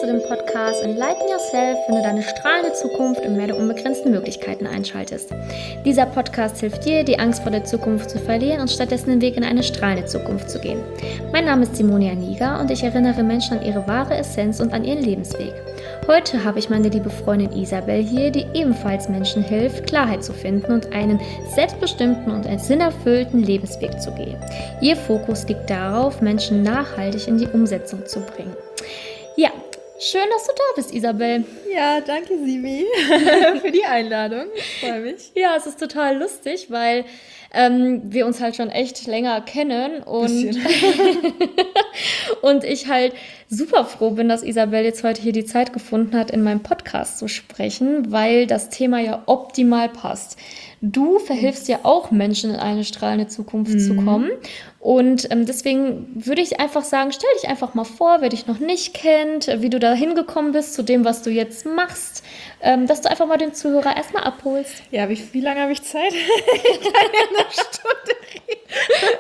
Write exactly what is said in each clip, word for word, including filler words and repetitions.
zu dem Podcast Enlighten Yourself, wenn du deine strahlende Zukunft im Meer der unbegrenzten Möglichkeiten einschaltest. Dieser Podcast hilft dir, die Angst vor der Zukunft zu verlieren und stattdessen den Weg in eine strahlende Zukunft zu gehen. Mein Name ist Simonia Niger und ich erinnere Menschen an ihre wahre Essenz und an ihren Lebensweg. Heute habe ich meine liebe Freundin Isabel hier, die ebenfalls Menschen hilft, Klarheit zu finden und einen selbstbestimmten und einen sinnerfüllten Lebensweg zu gehen. Ihr Fokus liegt darauf, Menschen nachhaltig in die Umsetzung zu bringen. Ja, schön, dass du da bist, Isabel. Ja, danke, Simi, für die Einladung. Ich freue mich. Ja, es ist total lustig, weil ähm, wir uns halt schon echt länger kennen und, und ich halt super froh bin, dass Isabel jetzt heute hier die Zeit gefunden hat, in meinem Podcast zu sprechen, weil das Thema ja optimal passt. Du verhilfst ja auch Menschen in eine strahlende Zukunft mhm. zu kommen. Und ähm, deswegen würde ich einfach sagen, stell dich einfach mal vor, wer dich noch nicht kennt, wie du da hingekommen bist zu dem, was du jetzt machst, ähm, dass du einfach mal den Zuhörer erstmal abholst. Ja, wie, wie lange habe ich Zeit? Ich kann ja eine Stunde reden.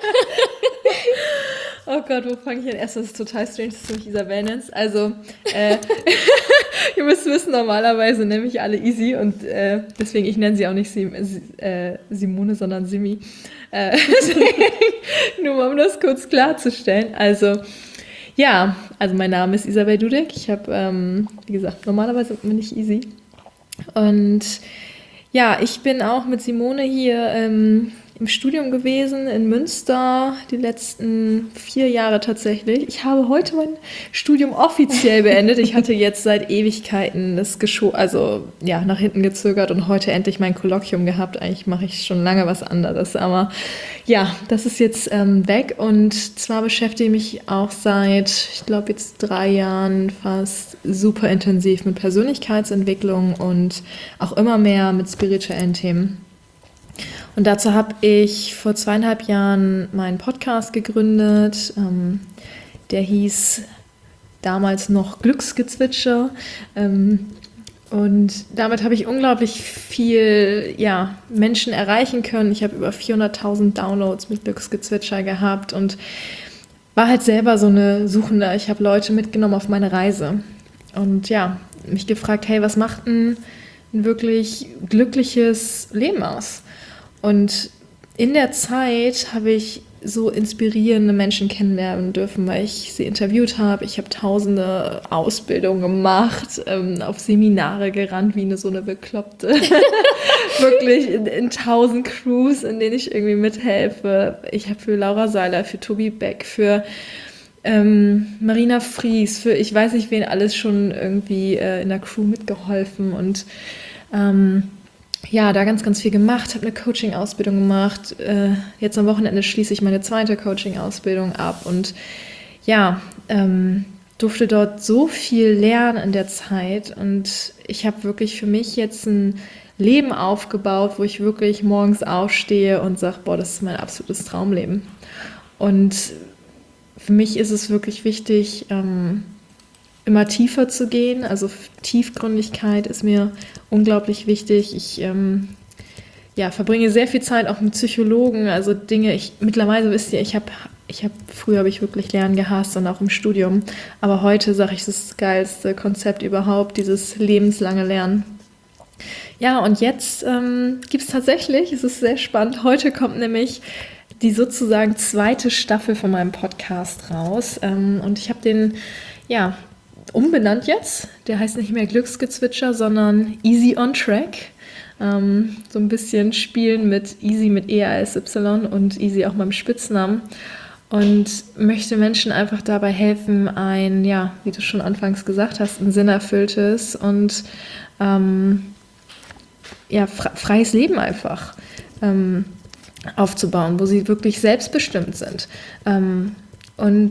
Oh Gott, wo fange ich an? Erstmal ist es total strange, dass du mich Isabel nennst. Also, äh, ihr müsst wissen, normalerweise nenne ich alle Easy und äh, deswegen, ich nenne sie auch nicht Sim, äh, Simone, sondern Simi. Äh, nur mal, um das kurz klarzustellen. Also, ja, also mein Name ist Isabel Dudek. Ich habe, ähm, wie gesagt, normalerweise bin ich Easy. Und ja, ich bin auch mit Simone hier ähm, im Studium gewesen in Münster, die letzten vier Jahre tatsächlich. Ich habe heute mein Studium offiziell beendet. Ich hatte jetzt seit Ewigkeiten das Gescho- also ja, nach hinten gezögert und heute endlich mein Kolloquium gehabt. Eigentlich mache ich schon lange was anderes, aber ja, das ist jetzt ähm, weg und zwar beschäftige ich mich auch seit, ich glaube jetzt drei Jahren fast super intensiv mit Persönlichkeitsentwicklung und auch immer mehr mit spirituellen Themen. Und dazu habe ich vor zweieinhalb Jahren meinen Podcast gegründet. Ähm, der hieß damals noch Glücksgezwitscher. Ähm, und damit habe ich unglaublich viel ja, Menschen erreichen können. Ich habe über vierhunderttausend Downloads mit Glücksgezwitscher gehabt und war halt selber so eine Suchende. Ich habe Leute mitgenommen auf meine Reise. Und ja, mich gefragt, hey, was macht ein, ein wirklich glückliches Leben aus? Und in der Zeit habe ich so inspirierende Menschen kennenlernen dürfen, weil ich sie interviewt habe. Ich habe tausende Ausbildungen gemacht, ähm, auf Seminare gerannt, wie eine so eine Bekloppte. Wirklich in, in tausend Crews, in denen ich irgendwie mithelfe. Ich habe für Laura Seiler, für Tobi Beck, für ähm, Marina Fries, für ich weiß nicht wen alles schon irgendwie äh, in der Crew mitgeholfen und ähm, ja, da ganz, ganz viel gemacht, habe eine Coaching-Ausbildung gemacht. Äh, jetzt am Wochenende schließe ich meine zweite Coaching-Ausbildung ab und ja, ähm, durfte dort so viel lernen in der Zeit und ich habe wirklich für mich jetzt ein Leben aufgebaut, wo ich wirklich morgens aufstehe und sage, boah, das ist mein absolutes Traumleben. Und für mich ist es wirklich wichtig, ähm, immer tiefer zu gehen, also Tiefgründigkeit ist mir unglaublich wichtig. Ich ähm, ja, verbringe sehr viel Zeit auch mit Psychologen, also Dinge, ich mittlerweile wisst ihr, ich habe ich habe früher habe ich wirklich Lernen gehasst und auch im Studium, aber heute sage ich, das ist das geilste Konzept überhaupt, dieses lebenslange Lernen. Ja, und jetzt ähm, gibt es tatsächlich, es ist sehr spannend, heute kommt nämlich die sozusagen zweite Staffel von meinem Podcast raus ähm, und ich habe den, ja, umbenannt jetzt. Der heißt nicht mehr Glücksgezwitscher, sondern Easy on Track. Ähm, so ein bisschen spielen mit Easy mit E A S Y und Easy auch meinem Spitznamen. Und möchte Menschen einfach dabei helfen, ein, ja, wie du schon anfangs gesagt hast, ein sinnerfülltes und ähm, ja, freies Leben einfach ähm, aufzubauen, wo sie wirklich selbstbestimmt sind. Ähm, und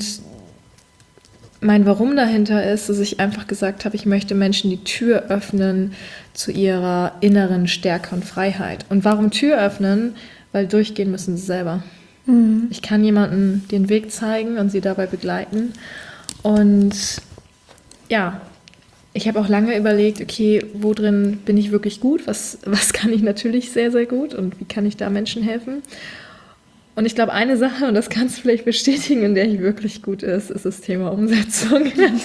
mein Warum dahinter ist, dass ich einfach gesagt habe, ich möchte Menschen die Tür öffnen zu ihrer inneren Stärke und Freiheit. Und warum Tür öffnen? Weil durchgehen müssen sie selber. Mhm. Ich kann jemandem den Weg zeigen und sie dabei begleiten. Und ja, ich habe auch lange überlegt, okay, wo drin bin ich wirklich gut? Was, was kann ich natürlich sehr, sehr gut? Und wie kann ich da Menschen helfen? Und ich glaube, eine Sache, und das kannst du vielleicht bestätigen, in der ich wirklich gut ist, ist das Thema Umsetzung.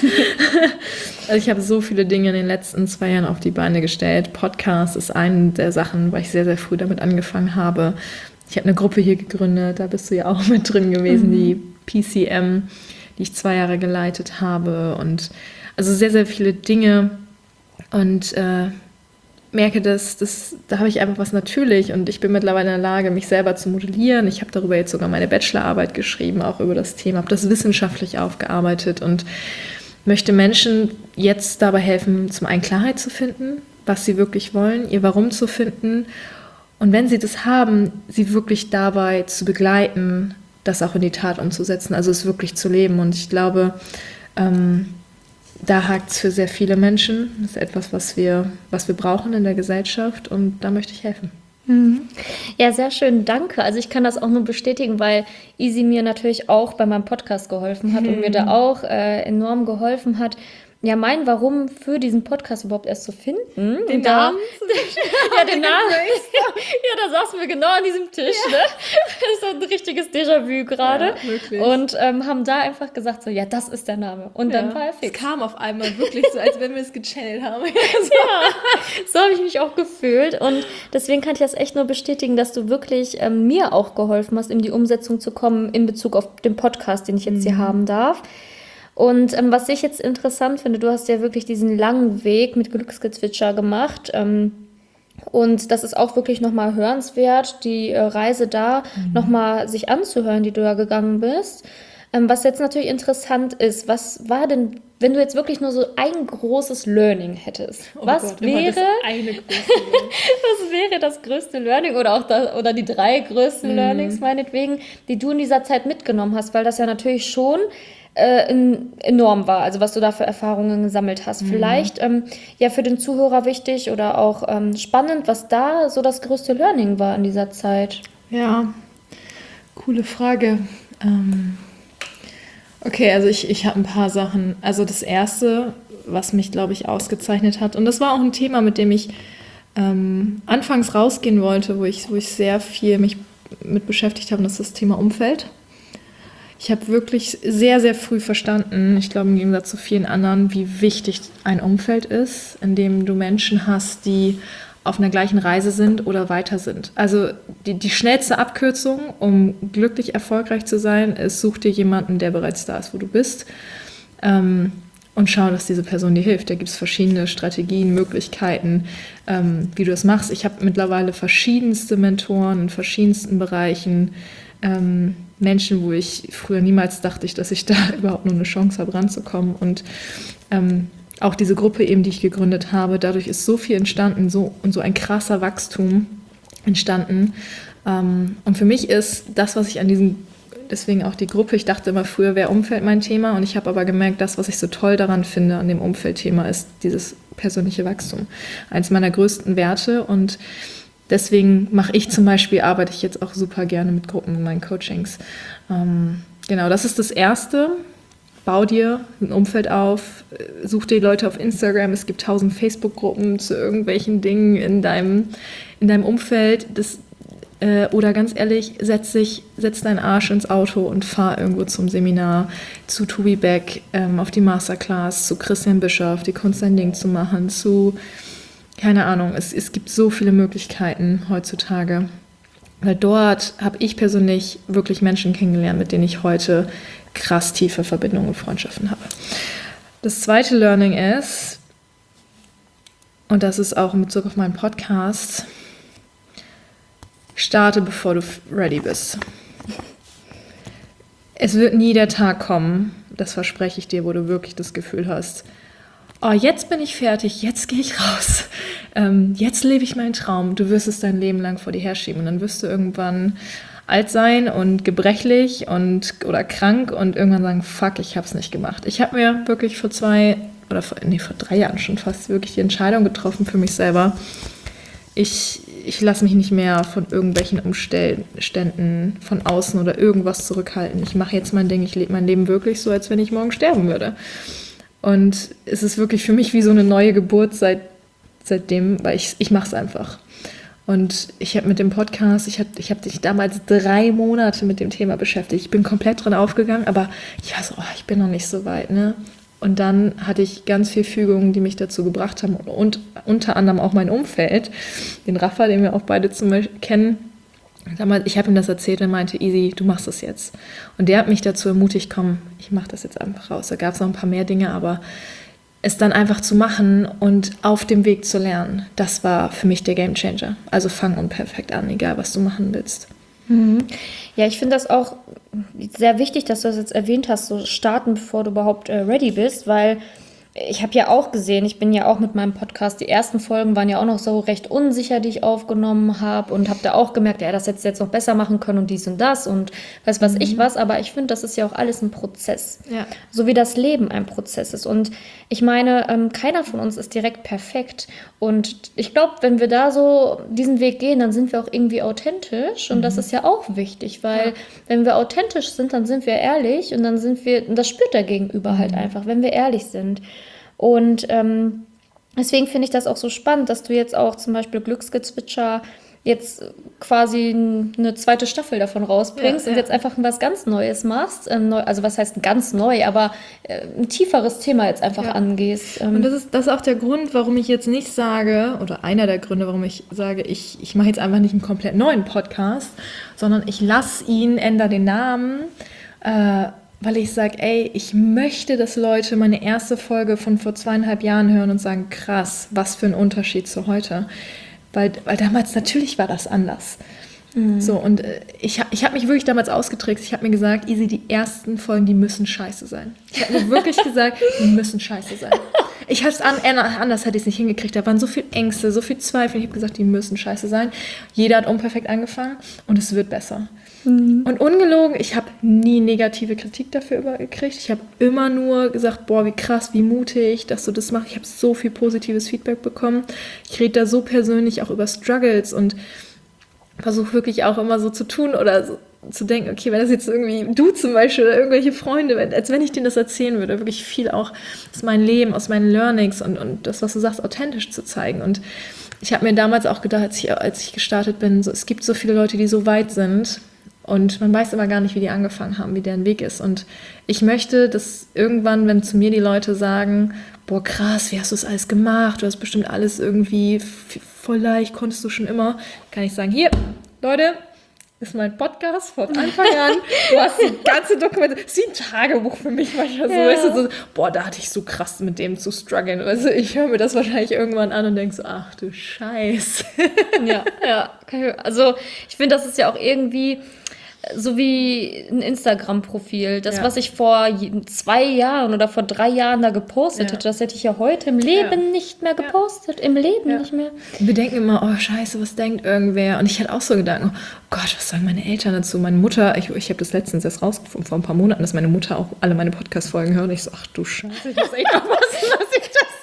Also ich habe so viele Dinge in den letzten zwei Jahren auf die Beine gestellt. Podcast ist eine der Sachen, weil ich sehr, sehr früh damit angefangen habe. Ich habe eine Gruppe hier gegründet, da bist du ja auch mit drin gewesen, mhm. die P C M, die ich zwei Jahre geleitet habe. Und also sehr, sehr viele Dinge. Und äh, merke, dass das, da habe ich einfach was natürlich und ich bin mittlerweile in der Lage, mich selber zu modellieren. Ich habe darüber jetzt sogar meine Bachelorarbeit geschrieben, auch über das Thema, habe das wissenschaftlich aufgearbeitet und möchte Menschen jetzt dabei helfen, zum einen Klarheit zu finden, was sie wirklich wollen, ihr Warum zu finden und wenn sie das haben, sie wirklich dabei zu begleiten, das auch in die Tat umzusetzen, also es wirklich zu leben. Und ich glaube, ähm, da hakt es für sehr viele Menschen. Das ist etwas, was wir, was wir brauchen in der Gesellschaft und da möchte ich helfen. Ja, sehr schön, danke. Also ich kann das auch nur bestätigen, weil Easy mir natürlich auch bei meinem Podcast geholfen hat mhm. und mir da auch äh, enorm geholfen hat, ja, mein Warum für diesen Podcast überhaupt erst zu finden. Den und Namen? Da, ja, den Namen. Ja, da saßen wir genau an diesem Tisch. Ja. Ne? Das ist so ein richtiges Déjà-vu gerade. Ja, wirklich. Und ähm, haben da einfach gesagt, so, ja, das ist der Name. Und ja. dann war er fix. Es kam auf einmal wirklich so, als wenn wir es gechannelt haben. so. Ja, so habe ich mich auch gefühlt. Und deswegen kann ich das echt nur bestätigen, dass du wirklich ähm, mir auch geholfen hast, in die Umsetzung zu kommen in Bezug auf den Podcast, den ich jetzt mhm. hier haben darf. Und ähm, was ich jetzt interessant finde, du hast ja wirklich diesen langen Weg mit Glücksgezwitscher gemacht ähm, und das ist auch wirklich nochmal hörenswert, die äh, Reise da mhm. nochmal sich anzuhören, die du da gegangen bist. Ähm, was jetzt natürlich interessant ist, was war denn, wenn du jetzt wirklich nur so ein großes Learning hättest, oh was Gott, wäre das eine große was wäre das größte Learning oder auch da, oder die drei größten mhm. Learnings meinetwegen, die du in dieser Zeit mitgenommen hast, weil das ja natürlich schon Äh, in, enorm war, also was du da für Erfahrungen gesammelt hast. Mhm. Vielleicht ähm, ja für den Zuhörer wichtig oder auch ähm, spannend, was da so das größte Learning war in dieser Zeit. Ja, coole Frage. Ähm, okay, also ich, ich habe ein paar Sachen. Also das Erste, was mich, glaube ich, ausgezeichnet hat, und das war auch ein Thema, mit dem ich ähm, anfangs rausgehen wollte, wo ich, wo ich sehr viel mich mit beschäftigt habe, das ist das Thema Umfeld. Ich habe wirklich sehr, sehr früh verstanden, ich glaube im Gegensatz zu vielen anderen, wie wichtig ein Umfeld ist, in dem du Menschen hast, die auf einer gleichen Reise sind oder weiter sind. Also die, die schnellste Abkürzung, um glücklich erfolgreich zu sein, ist, such dir jemanden, der bereits da ist, wo du bist, ähm, und schau, dass diese Person dir hilft. Da gibt es verschiedene Strategien, Möglichkeiten, ähm, wie du das machst. Ich habe mittlerweile verschiedenste Mentoren in verschiedensten Bereichen, ähm, Menschen, wo ich früher niemals dachte, ich, dass ich da überhaupt nur eine Chance habe, ranzukommen. Und ähm, auch diese Gruppe eben, die ich gegründet habe, dadurch ist so viel entstanden, so und so ein krasser Wachstum entstanden. Ähm, und für mich ist das, was ich an diesem, deswegen auch die Gruppe, ich dachte immer, früher wäre Umfeld mein Thema und ich habe aber gemerkt, das, was ich so toll daran finde an dem Umfeldthema, ist dieses persönliche Wachstum. Eins meiner größten Werte und deswegen mache ich zum Beispiel, arbeite ich jetzt auch super gerne mit Gruppen in meinen Coachings. Ähm, genau, das ist das Erste. Bau dir ein Umfeld auf, such dir Leute auf Instagram, es gibt tausend Facebook-Gruppen zu irgendwelchen Dingen in deinem, in deinem Umfeld. Das, äh, oder ganz ehrlich, setz, dich, setz deinen Arsch ins Auto und fahr irgendwo zum Seminar, zu Tobi Beck, ähm, auf die Masterclass, zu Christian Bischoff, die Kunst dein Ding zu machen, zu... Keine Ahnung, es, es gibt so viele Möglichkeiten heutzutage. Weil dort habe ich persönlich wirklich Menschen kennengelernt, mit denen ich heute krass tiefe Verbindungen und Freundschaften habe. Das zweite Learning ist, und das ist auch in Bezug auf meinen Podcast, starte, bevor du ready bist. Es wird nie der Tag kommen, das verspreche ich dir, wo du wirklich das Gefühl hast, oh, jetzt bin ich fertig, jetzt gehe ich raus, ähm, jetzt lebe ich meinen Traum. Du wirst es dein Leben lang vor dir herschieben und dann wirst du irgendwann alt sein und gebrechlich und oder krank und irgendwann sagen, fuck, ich habe es nicht gemacht. Ich habe mir wirklich vor zwei, oder vor, nee, vor drei Jahren schon fast wirklich die Entscheidung getroffen für mich selber. Ich, ich lasse mich nicht mehr von irgendwelchen Umständen von außen oder irgendwas zurückhalten. Ich mache jetzt mein Ding, ich lebe mein Leben wirklich so, als wenn ich morgen sterben würde. Und es ist wirklich für mich wie so eine neue Geburt seit, seitdem, weil ich, ich mache es einfach. Und ich habe mit dem Podcast, ich habe ich hab dich damals drei Monate mit dem Thema beschäftigt. Ich bin komplett drin aufgegangen, aber ich war so, oh, ich bin noch nicht so weit, ne? Und dann hatte ich ganz viel Fügungen, die mich dazu gebracht haben und unter anderem auch mein Umfeld, den Rafa, den wir auch beide zum Beispiel kennen. Damals, ich habe ihm das erzählt und meinte, Easy, du machst das jetzt. Und der hat mich dazu ermutigt, komm, ich mache das jetzt einfach raus. Da gab es noch ein paar mehr Dinge, aber es dann einfach zu machen und auf dem Weg zu lernen, das war für mich der Gamechanger. Also fang unperfekt an, egal was du machen willst. Mhm. Ja, ich finde das auch sehr wichtig, dass du das jetzt erwähnt hast, so starten, bevor du überhaupt äh, ready bist, weil ich habe ja auch gesehen, ich bin ja auch mit meinem Podcast, die ersten Folgen waren ja auch noch so recht unsicher, die ich aufgenommen habe und habe da auch gemerkt, ja, das hätte ich jetzt noch besser machen können und dies und das und weiß was mhm. ich was, aber ich finde, das ist ja auch alles ein Prozess, ja. So wie das Leben ein Prozess ist und ich meine, ähm, keiner von uns ist direkt perfekt und ich glaube, wenn wir da so diesen Weg gehen, dann sind wir auch irgendwie authentisch und mhm. das ist ja auch wichtig, weil ja. wenn wir authentisch sind, dann sind wir ehrlich und dann sind wir, und das spürt der Gegenüber mhm. halt einfach, wenn wir ehrlich sind. Und ähm, deswegen finde ich das auch so spannend, dass du jetzt auch zum Beispiel Glücksgezwitscher jetzt quasi eine zweite Staffel davon rausbringst ja, und ja. jetzt einfach was ganz Neues machst. Ähm, neu, also was heißt ganz neu, aber äh, ein tieferes Thema jetzt einfach ja. angehst. Ähm. Und das ist, das ist auch der Grund, warum ich jetzt nicht sage, oder einer der Gründe, warum ich sage, ich, ich mache jetzt einfach nicht einen komplett neuen Podcast, sondern ich lasse ihn, ändere den Namen, äh, weil ich sage, ey, ich möchte, dass Leute meine erste Folge von vor zweieinhalb Jahren hören und sagen, krass, was für ein Unterschied zu heute. Weil, weil damals, natürlich war das anders. Mhm. So, und äh, ich, ich habe mich wirklich damals ausgetrickst. Ich habe mir gesagt, Easy, die ersten Folgen, die müssen scheiße sein. Ich habe mir wirklich gesagt, die müssen scheiße sein. Ich habe es an, anders hätte ich es nicht hingekriegt. Da waren so viele Ängste, so viel Zweifel. Ich habe gesagt, die müssen scheiße sein. Jeder hat unperfekt angefangen und es wird besser. Mhm. Und ungelogen, ich habe nie negative Kritik dafür gekriegt. Ich habe immer nur gesagt, boah, wie krass, wie mutig, dass du das machst. Ich habe so viel positives Feedback bekommen. Ich rede da so persönlich auch über Struggles und versuche wirklich auch immer so zu tun oder so zu denken, okay, wenn das jetzt irgendwie du zum Beispiel oder irgendwelche Freunde, als wenn ich denen das erzählen würde, wirklich viel auch aus meinem Leben, aus meinen Learnings und, und das, was du sagst, authentisch zu zeigen. Und ich habe mir damals auch gedacht, als ich, als ich gestartet bin, so, es gibt so viele Leute, die so weit sind und man weiß immer gar nicht, wie die angefangen haben, wie deren Weg ist. Und ich möchte, dass irgendwann, wenn zu mir die Leute sagen, boah, krass, wie hast du das alles gemacht? Du hast bestimmt alles irgendwie voll leicht, konntest du schon immer, kann ich sagen, hier, Leute, ist mein Podcast von Anfang an. Du hast die ganze Dokumentation. Das ist wie ein Tagebuch für mich manchmal so. Ja. Weißt du, so, boah, da hatte ich so krass mit dem zu strugglen. Also ich höre mir das wahrscheinlich irgendwann an und denke so, ach du Scheiße. Ja, ja. Also ich finde, das ist ja auch irgendwie so wie ein Instagram-Profil. Das, ja. was ich vor zwei Jahren oder vor drei Jahren da gepostet ja. hätte, das hätte ich ja heute im Leben ja. nicht mehr gepostet. Ja. Im Leben ja. nicht mehr. Wir denken immer, oh scheiße, was denkt irgendwer? Und ich hatte auch so Gedanken, oh Gott, was sagen meine Eltern dazu? Meine Mutter, ich, ich habe das letztens erst rausgefunden, vor ein paar Monaten, dass meine Mutter auch alle meine Podcast-Folgen hört. Und ich so, ach du Scheiße, ich muss echt aufpassen, dass ich das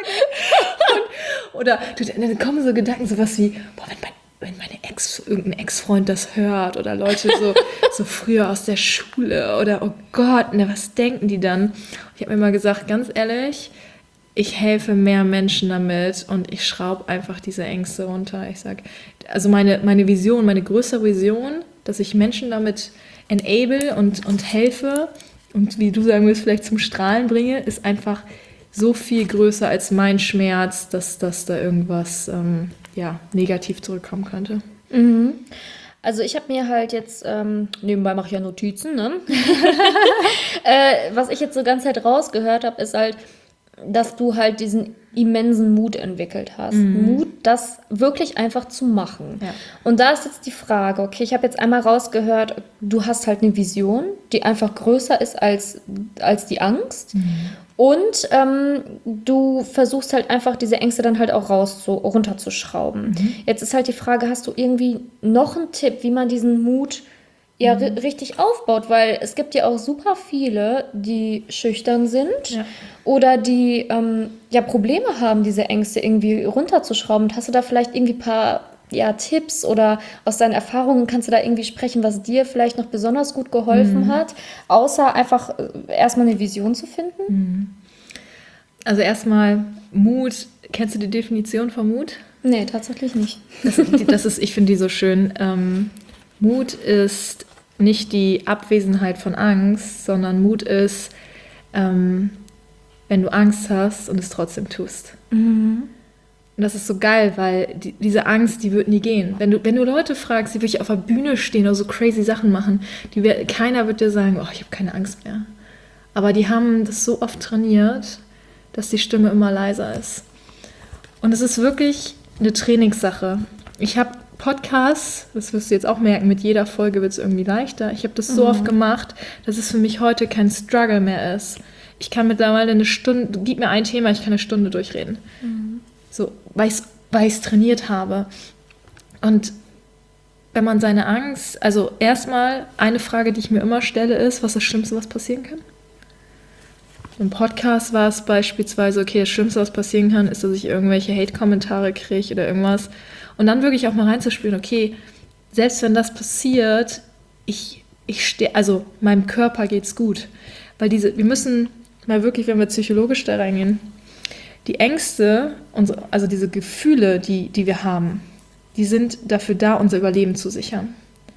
sage. Und, oder dann kommen so Gedanken, sowas wie, boah, wenn mein wenn meine Ex, irgendein Ex-Freund das hört oder Leute so, so früher aus der Schule oder oh Gott, ne, was denken die dann? Ich habe mir mal gesagt, ganz ehrlich, ich helfe mehr Menschen damit und ich schraube einfach diese Ängste runter. Ich sage, also meine, meine Vision, meine größere Vision, dass ich Menschen damit enable und, und helfe und wie du sagen willst, vielleicht zum Strahlen bringe, ist einfach so viel größer als mein Schmerz, dass, dass da irgendwas ähm, ja, negativ zurückkommen könnte. Mhm. Also ich habe mir halt jetzt, ähm, nebenbei mache ich ja Notizen, ne? äh, was ich jetzt so ganz halt rausgehört habe, ist halt, dass du halt diesen immensen Mut entwickelt hast. Mhm. Mut, das wirklich einfach zu machen. Ja. Und da ist jetzt die Frage, okay, ich habe jetzt einmal rausgehört, du hast halt eine Vision, die einfach größer ist als, als die Angst. Mhm. Und ähm, du versuchst halt einfach diese Ängste dann halt auch raus zu, runterzuschrauben. Mhm. Jetzt ist halt die Frage, hast du irgendwie noch einen Tipp, wie man diesen Mut ja mhm. r- richtig aufbaut? Weil es gibt ja auch super viele, die schüchtern sind ja. oder die ähm, ja Probleme haben, diese Ängste irgendwie runterzuschrauben. Und hast du da vielleicht irgendwie ein paar ja, Tipps oder aus deinen Erfahrungen kannst du da irgendwie sprechen, was dir vielleicht noch besonders gut geholfen mhm. hat, außer einfach erstmal eine Vision zu finden? Also erstmal Mut. Kennst du die Definition von Mut? Nee, tatsächlich nicht. Das, das ist, ich finde die so schön. Ähm, Mut ist nicht die Abwesenheit von Angst, sondern Mut ist, ähm, wenn du Angst hast und es trotzdem tust. Mhm. Und das ist so geil, weil die, diese Angst, die wird nie gehen. Wenn du, wenn du Leute fragst, die wirklich auf der Bühne stehen oder so crazy Sachen machen, die, keiner wird dir sagen, oh, ich habe keine Angst mehr. Aber die haben das so oft trainiert, dass die Stimme immer leiser ist. Und es ist wirklich eine Trainingssache. Ich habe Podcasts, das wirst du jetzt auch merken, mit jeder Folge wird es irgendwie leichter. Ich habe das so mhm. oft gemacht, dass es für mich heute kein Struggle mehr ist. Ich kann mittlerweile eine Stunde, gib mir ein Thema, ich kann eine Stunde durchreden. Mhm. So, weil ich es trainiert habe. Und wenn man seine Angst, also erstmal eine Frage, die ich mir immer stelle, ist, was ist das Schlimmste, was passieren kann? Im Podcast war es beispielsweise, okay, das Schlimmste, was passieren kann, ist, dass ich irgendwelche Hate-Kommentare kriege oder irgendwas. Und dann wirklich auch mal reinzuspüren, okay, selbst wenn das passiert, ich, ich stehe, also meinem Körper geht's gut. Weil diese, wir müssen mal wirklich, wenn wir psychologisch da reingehen, die Ängste, unsere, also diese Gefühle, die, die wir haben, die sind dafür da, unser Überleben zu sichern.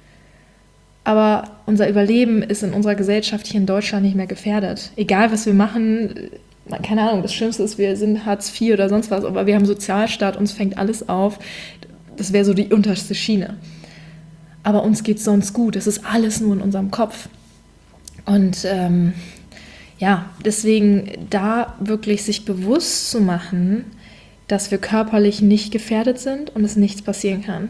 Aber unser Überleben ist in unserer Gesellschaft hier in Deutschland nicht mehr gefährdet. Egal, was wir machen, keine Ahnung, das Schlimmste ist, wir sind Hartz vier oder sonst was, aber wir haben Sozialstaat, uns fängt alles auf. Das wäre so die unterste Schiene. Aber uns geht es sonst gut. Das ist alles nur in unserem Kopf. Und ähm, ja, deswegen da wirklich sich bewusst zu machen, dass wir körperlich nicht gefährdet sind und es nichts passieren kann.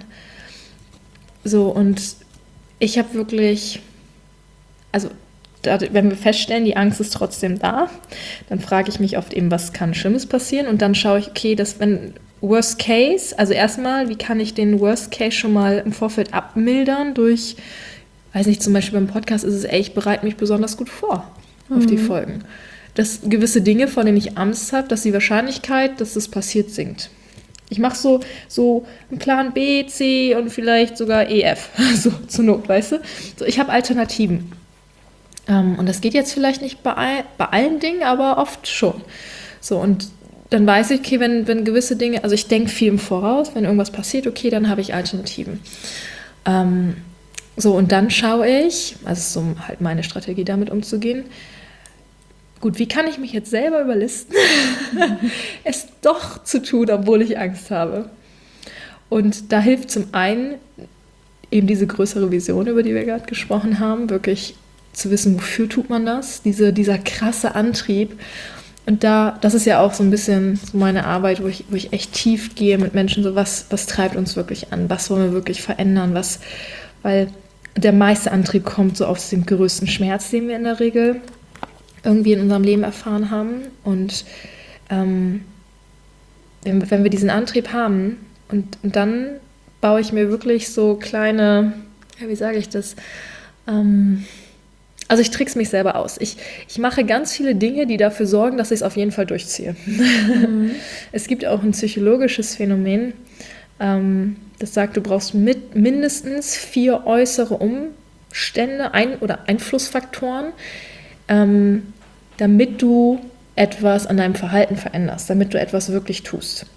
So, und ich habe wirklich, also da, wenn wir feststellen, die Angst ist trotzdem da, dann frage ich mich oft eben, was kann Schlimmes passieren? Und dann schaue ich, okay, das, wenn Worst Case, also erstmal, wie kann ich den Worst Case schon mal im Vorfeld abmildern durch, weiß nicht, zum Beispiel beim Podcast ist es, ey, ich bereite mich besonders gut vor auf mhm. die Folgen. Dass gewisse Dinge, vor denen ich Angst habe, dass die Wahrscheinlichkeit, dass das passiert, sinkt. Ich mache so, so einen Plan B, C und vielleicht sogar E F, so zur Not, weißt du? So, ich habe Alternativen. Ähm, und das geht jetzt vielleicht nicht bei, all, bei allen Dingen, aber oft schon. So, und dann weiß ich, okay, wenn, wenn gewisse Dinge, also ich denke viel im Voraus, wenn irgendwas passiert, okay, dann habe ich Alternativen. Ähm, so, und dann schaue ich, also so halt meine Strategie, damit umzugehen, gut, wie kann ich mich jetzt selber überlisten, es doch zu tun, obwohl ich Angst habe? Und da hilft zum einen eben diese größere Vision, über die wir gerade gesprochen haben, wirklich zu wissen, wofür tut man das, diese, dieser krasse Antrieb. Und da, das ist ja auch so ein bisschen so meine Arbeit, wo ich, wo ich echt tief gehe mit Menschen, so was, was treibt uns wirklich an, was wollen wir wirklich verändern, was, weil der meiste Antrieb kommt so aus dem größten Schmerz, den wir in der Regel irgendwie in unserem Leben erfahren haben. Und ähm, wenn, wenn wir diesen Antrieb haben und, und dann baue ich mir wirklich so kleine, ja, wie sage ich das, ähm, also ich trickse mich selber aus. Ich, ich mache ganz viele Dinge, die dafür sorgen, dass ich es auf jeden Fall durchziehe. Mhm. Es gibt auch ein psychologisches Phänomen, ähm, das sagt, du brauchst mit mindestens vier äußere Umstände ein, oder Einflussfaktoren, ähm, damit du etwas an deinem Verhalten veränderst, damit du etwas wirklich tust.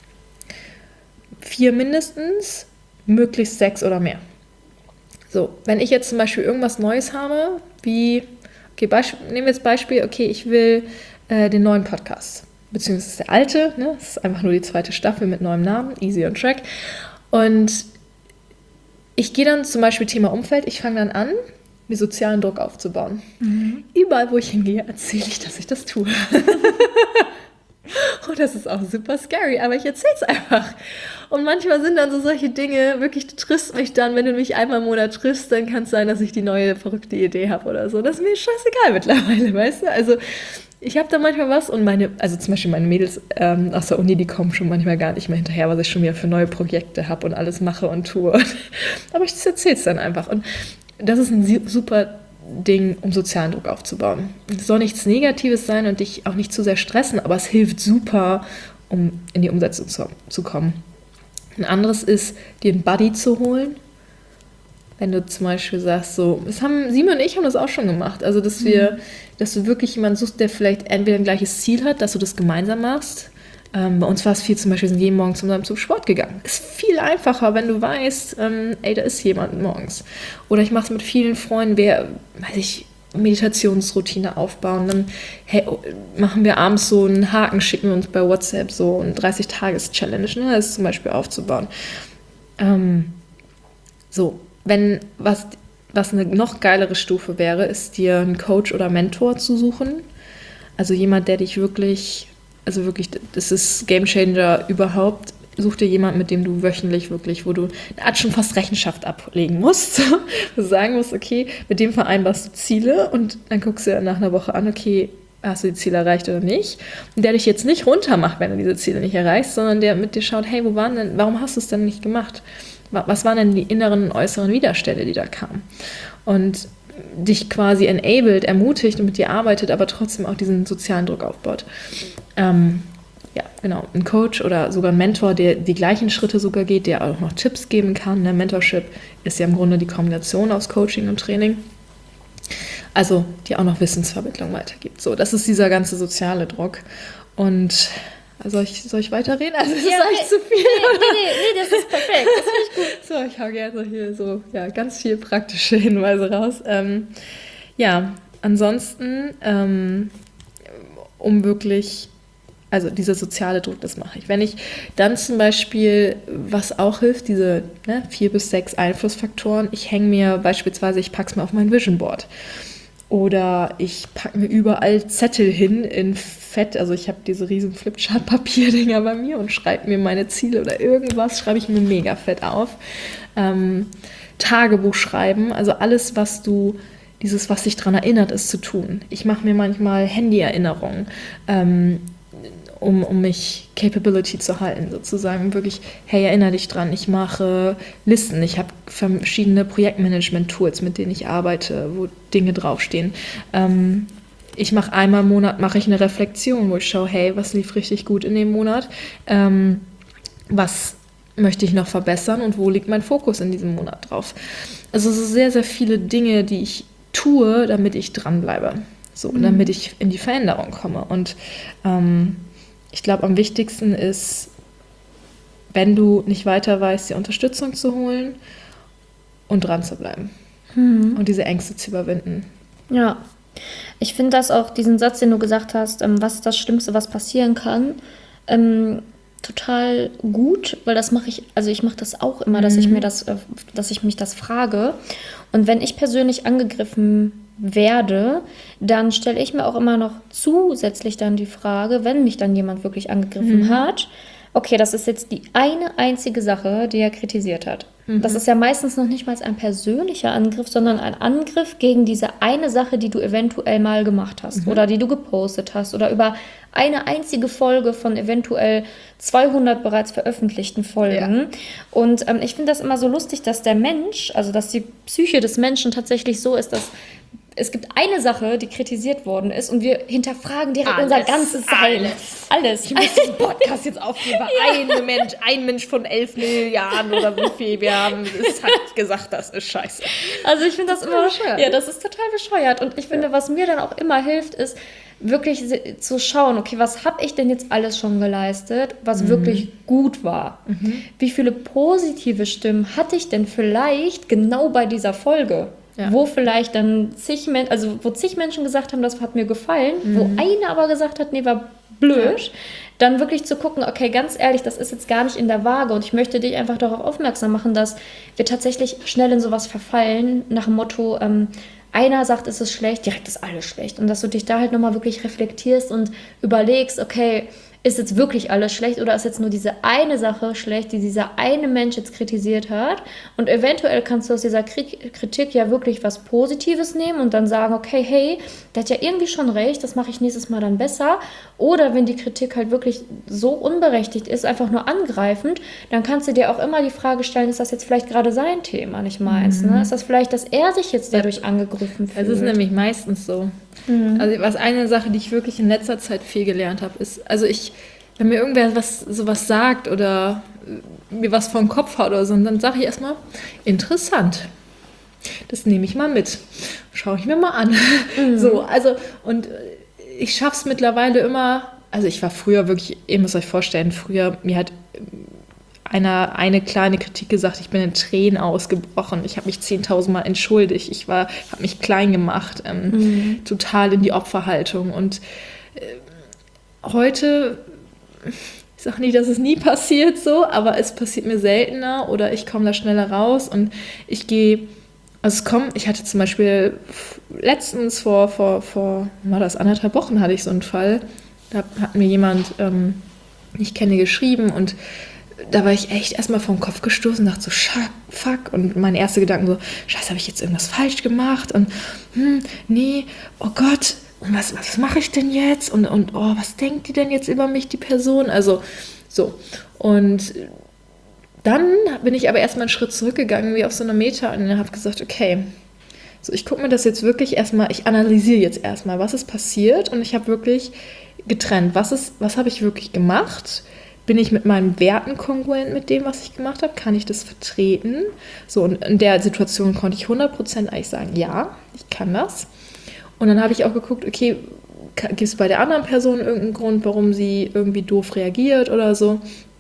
Vier mindestens, möglichst sechs oder mehr. So, wenn ich jetzt zum Beispiel irgendwas Neues habe, wie, okay, Beisp- nehmen wir jetzt Beispiel, okay, ich will äh, den neuen Podcast, beziehungsweise der alte, ne, das ist einfach nur die zweite Staffel mit neuem Namen, Easy on Track. Und ich gehe dann zum Beispiel Thema Umfeld, ich fange dann an, mir sozialen Druck aufzubauen. Mhm. Überall, wo ich hingehe, erzähle ich, dass ich das tue. Und das ist auch super scary, aber ich erzähle es einfach. Und manchmal sind dann so solche Dinge, wirklich, du triffst mich dann, wenn du mich einmal im Monat triffst, dann kann es sein, dass ich die neue verrückte Idee habe oder so. Das ist mir scheißegal mittlerweile, weißt du? Also ich habe da manchmal was und meine, also zum Beispiel meine Mädels ähm, aus der Uni, die kommen schon manchmal gar nicht mehr hinterher, was ich schon wieder für neue Projekte habe und alles mache und tue. Aber ich erzähle es dann einfach. Und das ist ein super Ding, um sozialen Druck aufzubauen. Es soll nichts Negatives sein und dich auch nicht zu sehr stressen, aber es hilft super, um in die Umsetzung zu, zu kommen. Ein anderes ist, dir einen Buddy zu holen. Wenn du zum Beispiel sagst, so, das haben Simon und ich haben das auch schon gemacht, also dass wir, mhm. dass du wirklich jemanden suchst, der vielleicht entweder ein gleiches Ziel hat, dass du das gemeinsam machst. Ähm, bei uns war es viel, zum Beispiel sind jeden Morgen zusammen zum Sport gegangen. Ist viel einfacher, wenn du weißt, ähm, ey, da ist jemand morgens. Oder ich mache es mit vielen Freunden, wer, weiß ich, Meditationsroutine aufbauen. Dann hey, machen wir abends so einen Haken, schicken wir uns bei WhatsApp so eine dreißig-Tages-Challenge, ne, das zum Beispiel aufzubauen. Ähm, so, wenn was, was eine noch geilere Stufe wäre, ist dir einen Coach oder Mentor zu suchen. Also jemand, der dich wirklich, also wirklich, das ist Gamechanger überhaupt. Such dir jemanden, mit dem du wöchentlich wirklich, wo du eine Art schon fast Rechenschaft ablegen musst, wo du sagen musst, okay, mit dem vereinbarst du Ziele und dann guckst du nach einer Woche an, okay, hast du die Ziele erreicht oder nicht? Und der dich jetzt nicht runtermacht, wenn du diese Ziele nicht erreichst, sondern der mit dir schaut, hey, wo waren denn, warum hast du es denn nicht gemacht? Was waren denn die inneren und äußeren Widerstände, die da kamen? Und dich quasi enabled, ermutigt und mit dir arbeitet, aber trotzdem auch diesen sozialen Druck aufbaut. Ähm, ja, genau. Ein Coach oder sogar ein Mentor, der die gleichen Schritte sogar geht, der auch noch Tipps geben kann. Ne? Mentorship ist ja im Grunde die Kombination aus Coaching und Training. Also, die auch noch Wissensvermittlung weitergibt. So, das ist dieser ganze soziale Druck. Und soll ich, soll ich weiterreden? Also, das ja, ist echt zu viel. Nee, nee, nee, nee, das ist perfekt. Das finde ich gut. So, ich hau gerne so hier so, ja, ganz viel praktische Hinweise raus. Ähm, ja, ansonsten, ähm, um wirklich, also dieser soziale Druck, das mache ich. Wenn ich dann zum Beispiel, was auch hilft, diese ne, vier bis sechs Einflussfaktoren, ich hänge mir beispielsweise, ich packe es mir auf mein Vision Board. Oder ich packe mir überall Zettel hin in Fett. Also ich habe diese riesen Flipchart-Papierdinger bei mir und schreibe mir meine Ziele oder irgendwas, schreibe ich mir mega fett auf. Ähm, Tagebuch schreiben, also alles, was du, dieses, was dich daran erinnert, ist zu tun. Ich mache mir manchmal Handy-Erinnerungen, ähm, um, um mich Capability zu halten, sozusagen. Wirklich, hey, erinnere dich dran, ich mache Listen, ich habe verschiedene Projektmanagement-Tools, mit denen ich arbeite, wo Dinge draufstehen. Ähm, ich mache einmal im Monat, mache ich eine Reflexion, wo ich schaue, hey, was lief richtig gut in dem Monat, ähm, was möchte ich noch verbessern und wo liegt mein Fokus in diesem Monat drauf. Also so sehr, sehr viele Dinge, die ich tue, damit ich dranbleibe, so, mhm. damit ich in die Veränderung komme. Und ähm, ich glaube, am wichtigsten ist, wenn du nicht weiter weißt, die Unterstützung zu holen und dran zu bleiben mhm. und diese Ängste zu überwinden. Ja, ich finde das auch, diesen Satz, den du gesagt hast, ähm, was ist das Schlimmste, was passieren kann, ähm, total gut, weil das mache ich, also ich mache das auch immer, mhm. dass ich mir das, äh, dass ich mich das frage. Und wenn ich persönlich angegriffen werde, dann stelle ich mir auch immer noch zusätzlich dann die Frage, wenn mich dann jemand wirklich angegriffen mhm. hat, okay, das ist jetzt die eine einzige Sache, die er kritisiert hat. Mhm. Das ist ja meistens noch nicht mal ein persönlicher Angriff, sondern ein Angriff gegen diese eine Sache, die du eventuell mal gemacht hast mhm. oder die du gepostet hast oder über eine einzige Folge von eventuell zweihundert bereits veröffentlichten Folgen. Ja. Und ähm, ich finde das immer so lustig, dass der Mensch, also dass die Psyche des Menschen tatsächlich so ist, dass es gibt eine Sache, die kritisiert worden ist und wir hinterfragen direkt alles, unser ganzes Sein. Alles. alles. Ich muss diesen Podcast jetzt aufgeben, weil ja. ein, Mensch, ein Mensch von elf Milliarden oder wie viel wir haben, es hat gesagt, das ist scheiße. Also ich finde das, das immer bescheuert. Ja, das ist total bescheuert. Und ich finde, ja. was mir dann auch immer hilft, ist wirklich zu schauen, okay, was habe ich denn jetzt alles schon geleistet, was mhm. wirklich gut war? Mhm. Wie viele positive Stimmen hatte ich denn vielleicht genau bei dieser Folge? Ja. Wo vielleicht dann zig Menschen, also wo zig Menschen gesagt haben, das hat mir gefallen, mhm. wo einer aber gesagt hat, nee, war blöd, ja. dann wirklich zu gucken, okay, ganz ehrlich, das ist jetzt gar nicht in der Waage und ich möchte dich einfach darauf aufmerksam machen, dass wir tatsächlich schnell in sowas verfallen, nach dem Motto, ähm, einer sagt, es ist schlecht, direkt ist alles schlecht und dass du dich da halt nochmal wirklich reflektierst und überlegst, okay, ist jetzt wirklich alles schlecht oder ist jetzt nur diese eine Sache schlecht, die dieser eine Mensch jetzt kritisiert hat? Und eventuell kannst du aus dieser Kritik ja wirklich was Positives nehmen und dann sagen, okay, hey, der hat ja irgendwie schon recht, das mache ich nächstes Mal dann besser. Oder wenn die Kritik halt wirklich so unberechtigt ist, einfach nur angreifend, dann kannst du dir auch immer die Frage stellen, ist das jetzt vielleicht gerade sein Thema, nicht meins? Mhm. Ne? Ist das vielleicht, dass er sich jetzt dadurch ja. angegriffen fühlt? Es ist nämlich meistens so. Mhm. Also was eine Sache, die ich wirklich in letzter Zeit viel gelernt habe, ist, also ich, wenn mir irgendwer was sowas sagt oder mir was vor den Kopf haut oder so, dann sage ich erstmal, interessant. Das nehme ich mal mit. Schaue ich mir mal an. Mhm. So, also, und ich schaffe es mittlerweile immer, also ich war früher wirklich, ihr müsst euch vorstellen, früher, mir hat einer eine kleine Kritik gesagt, ich bin in Tränen ausgebrochen. Ich habe mich zehntausendmal entschuldigt. Ich war, habe mich klein gemacht, ähm, mhm. total in die Opferhaltung. Und äh, heute, ich sage nicht, dass es nie passiert so, aber es passiert mir seltener oder ich komme da schneller raus und ich gehe, also es kommt, ich hatte zum Beispiel letztens vor, vor, vor, war das anderthalb Wochen, hatte ich so einen Fall, da hat mir jemand, ähm, ich kenne, geschrieben und da war ich echt erstmal vom Kopf gestoßen und dachte so, fuck. Und meine erste Gedanken so, scheiße, habe ich jetzt irgendwas falsch gemacht? Und hm, nee, oh Gott, und was, was mache ich denn jetzt? Und, und oh, was denkt die denn jetzt über mich, die Person? Also so. Und dann bin ich aber erstmal einen Schritt zurückgegangen, wie auf so einer Meta, und habe gesagt, okay, so ich gucke mir das jetzt wirklich erstmal, ich analysiere jetzt erstmal, was ist passiert, und ich habe wirklich getrennt, was ist, was habe ich wirklich gemacht? Bin ich mit meinen Werten kongruent mit dem, was ich gemacht habe? Kann ich das vertreten? So, und in der Situation konnte ich hundert Prozent eigentlich sagen, ja, ich kann das. Und dann habe ich auch geguckt, okay, gibt es bei der anderen Person irgendeinen Grund, warum sie irgendwie doof reagiert oder so?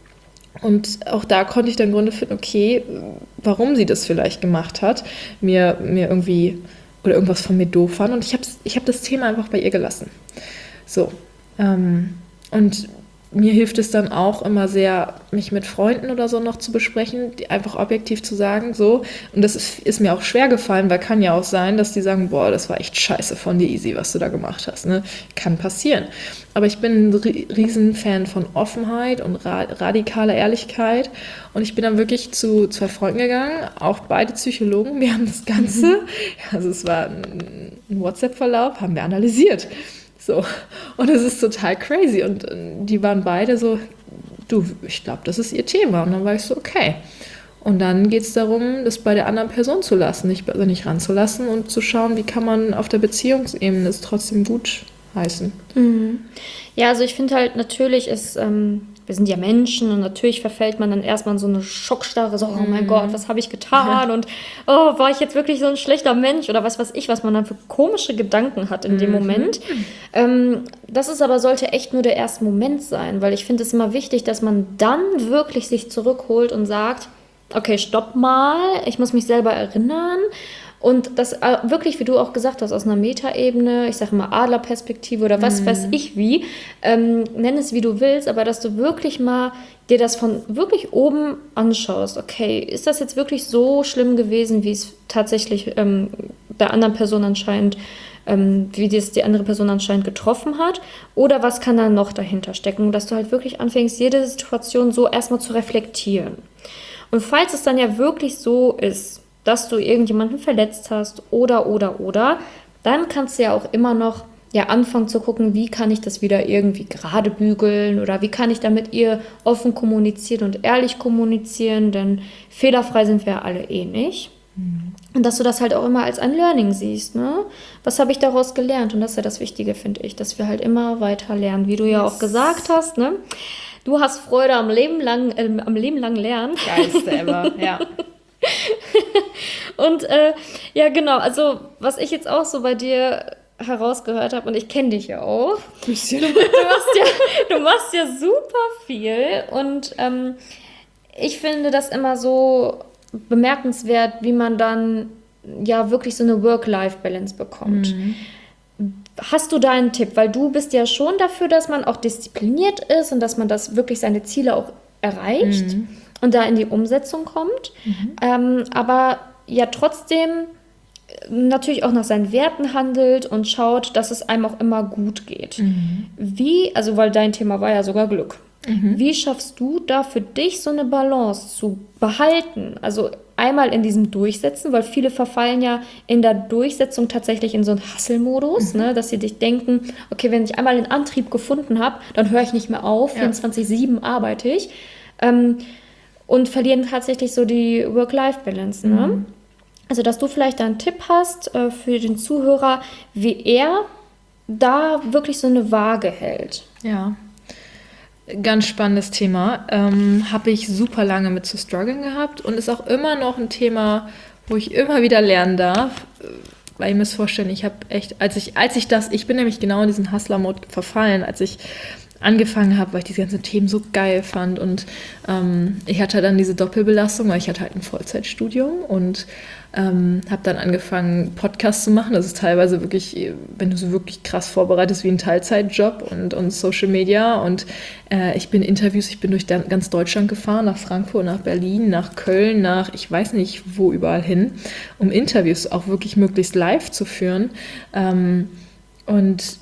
Und auch da konnte ich dann Gründe finden, okay, warum sie das vielleicht gemacht hat, mir, mir irgendwie oder irgendwas von mir doof fand. Und ich habe ich hab das Thema einfach bei ihr gelassen. So, ähm, und mir hilft es dann auch immer sehr, mich mit Freunden oder so noch zu besprechen, einfach objektiv zu sagen, so. Und das ist, ist mir auch schwer gefallen, weil kann ja auch sein, dass die sagen, boah, das war echt scheiße von dir, Easy, was du da gemacht hast. Ne? Kann passieren. Aber ich bin ein Riesenfan von Offenheit und ra- radikaler Ehrlichkeit. Und ich bin dann wirklich zu zwei Freunden gegangen, auch beide Psychologen. Wir haben das Ganze, mhm. also es war ein WhatsApp-Verlauf, haben wir analysiert. So, und es ist total crazy. Und die waren beide so, du, ich glaube, das ist ihr Thema. Und dann war ich so, okay. Und dann geht es darum, das bei der anderen Person zu lassen, nicht, also nicht ranzulassen und zu schauen, wie kann man auf der Beziehungsebene es trotzdem gut heißen. Mhm. Ja, also ich finde halt, natürlich ist, ähm, wir sind ja Menschen und natürlich verfällt man dann erstmal in so eine Schockstarre, so, oh mein mhm. Gott, was habe ich getan? Ja. Und oh, war ich jetzt wirklich so ein schlechter Mensch oder was weiß ich, was man dann für komische Gedanken hat in mhm. dem Moment. Ähm, das ist aber, sollte echt nur der erste Moment sein, weil ich finde es immer wichtig, dass man dann wirklich sich zurückholt und sagt, okay, stopp mal, ich muss mich selber erinnern. Und das wirklich, wie du auch gesagt hast, aus einer Metaebene, ich sage immer Adlerperspektive oder was mm. weiß ich wie, ähm, nenn es wie du willst, aber dass du wirklich mal dir das von wirklich oben anschaust. Okay, ist das jetzt wirklich so schlimm gewesen, wie es tatsächlich ähm, der anderen Person anscheinend, ähm, wie das die andere Person anscheinend getroffen hat? Oder was kann da noch dahinter stecken? Dass du halt wirklich anfängst, jede Situation so erstmal zu reflektieren. Und falls es dann ja wirklich so ist, dass du irgendjemanden verletzt hast oder, oder, oder, dann kannst du ja auch immer noch ja, anfangen zu gucken, wie kann ich das wieder irgendwie gerade bügeln oder wie kann ich da mit ihr offen kommunizieren und ehrlich kommunizieren, denn fehlerfrei sind wir ja alle eh nicht. Mhm. Und dass du das halt auch immer als ein Learning siehst, ne? Was habe ich daraus gelernt? Und das ist ja das Wichtige, finde ich, dass wir halt immer weiter lernen, wie du ja auch gesagt hast, ne? Du hast Freude am Leben lang, äh, am Leben lang lernen. Geilste ever, ja. Und äh, ja, genau, also was ich jetzt auch so bei dir herausgehört habe, und ich kenne dich ja auch. Bisschen. Du, du, machst ja, du machst ja super viel und ähm, ich finde das immer so bemerkenswert, wie man dann ja wirklich so eine Work-Life-Balance bekommt. Mhm. Hast du da einen Tipp? Weil du bist ja schon dafür, dass man auch diszipliniert ist und dass man das wirklich seine Ziele auch erreicht. Mhm. Und da in die Umsetzung kommt, mhm. ähm, aber ja trotzdem natürlich auch nach seinen Werten handelt und schaut, dass es einem auch immer gut geht. Mhm. Wie, also weil dein Thema war ja sogar Glück, mhm. wie schaffst du da für dich so eine Balance zu behalten? Also einmal in diesem Durchsetzen, weil viele verfallen ja in der Durchsetzung tatsächlich in so einen Hustle-Modus, mhm. ne, dass sie sich denken, okay, wenn ich einmal den Antrieb gefunden habe, dann höre ich nicht mehr auf, ja. vierundzwanzig sieben arbeite ich. Ähm, Und verlieren tatsächlich so die Work-Life-Balance. Ne? Mhm. Also, dass du vielleicht einen Tipp hast äh, für den Zuhörer, wie er da wirklich so eine Waage hält. Ja, ganz spannendes Thema. Ähm, habe ich super lange mit zu strugglen gehabt und ist auch immer noch ein Thema, wo ich immer wieder lernen darf. Weil ihr müsst vorstellen, ich habe echt, als ich, als ich das, ich bin nämlich genau in diesen Hustler-Mode verfallen, als ich angefangen habe, weil ich diese ganzen Themen so geil fand. Und ähm, ich hatte dann diese Doppelbelastung, weil ich hatte halt ein Vollzeitstudium und ähm, habe dann angefangen, Podcasts zu machen. Das ist teilweise wirklich, wenn du so wirklich krass vorbereitest, wie ein Teilzeitjob und, und Social Media. Und äh, ich bin Interviews, ich bin durch ganz Deutschland gefahren, nach Frankfurt, nach Berlin, nach Köln, nach ich weiß nicht wo überall hin, um Interviews auch wirklich möglichst live zu führen. Ähm, und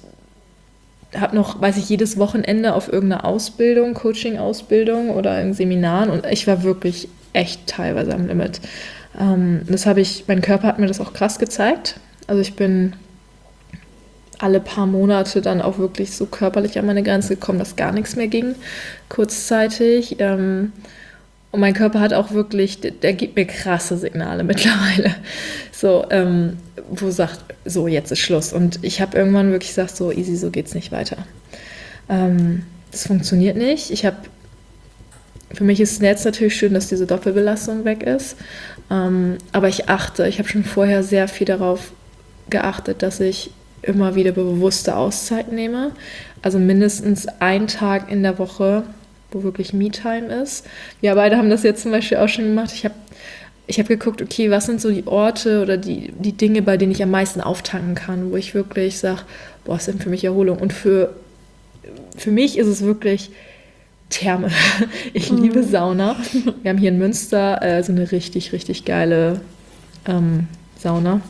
habe noch, weiß ich, jedes Wochenende auf irgendeiner Ausbildung, Coaching-Ausbildung oder in Seminaren und ich war wirklich echt teilweise am Limit. Ähm, das habe ich, mein Körper hat mir das auch krass gezeigt. Also ich bin alle paar Monate dann auch wirklich so körperlich an meine Grenze gekommen, dass gar nichts mehr ging, kurzzeitig. Ähm, und mein Körper hat auch wirklich, der, der gibt mir krasse Signale mittlerweile. So, ähm, wo sagt, so, jetzt ist Schluss. Und ich habe irgendwann wirklich gesagt, so easy, so geht's nicht weiter. Ähm, das funktioniert nicht. Ich habe, für mich ist es jetzt natürlich schön, dass diese Doppelbelastung weg ist. Ähm, aber ich achte, ich habe schon vorher sehr viel darauf geachtet, dass ich immer wieder bewusste Auszeit nehme. Also mindestens einen Tag in der Woche, wo wirklich Me-Time ist. Wir beide haben das jetzt zum Beispiel auch schon gemacht. Ich habe ich hab geguckt, okay, was sind so die Orte oder die, die Dinge, bei denen ich am meisten auftanken kann, wo ich wirklich sage, boah, das sind für mich Erholung. Und für, für mich ist es wirklich Therme. Ich mhm. liebe Sauna. Wir haben hier in Münster äh, so eine richtig, richtig geile ähm, Sauna.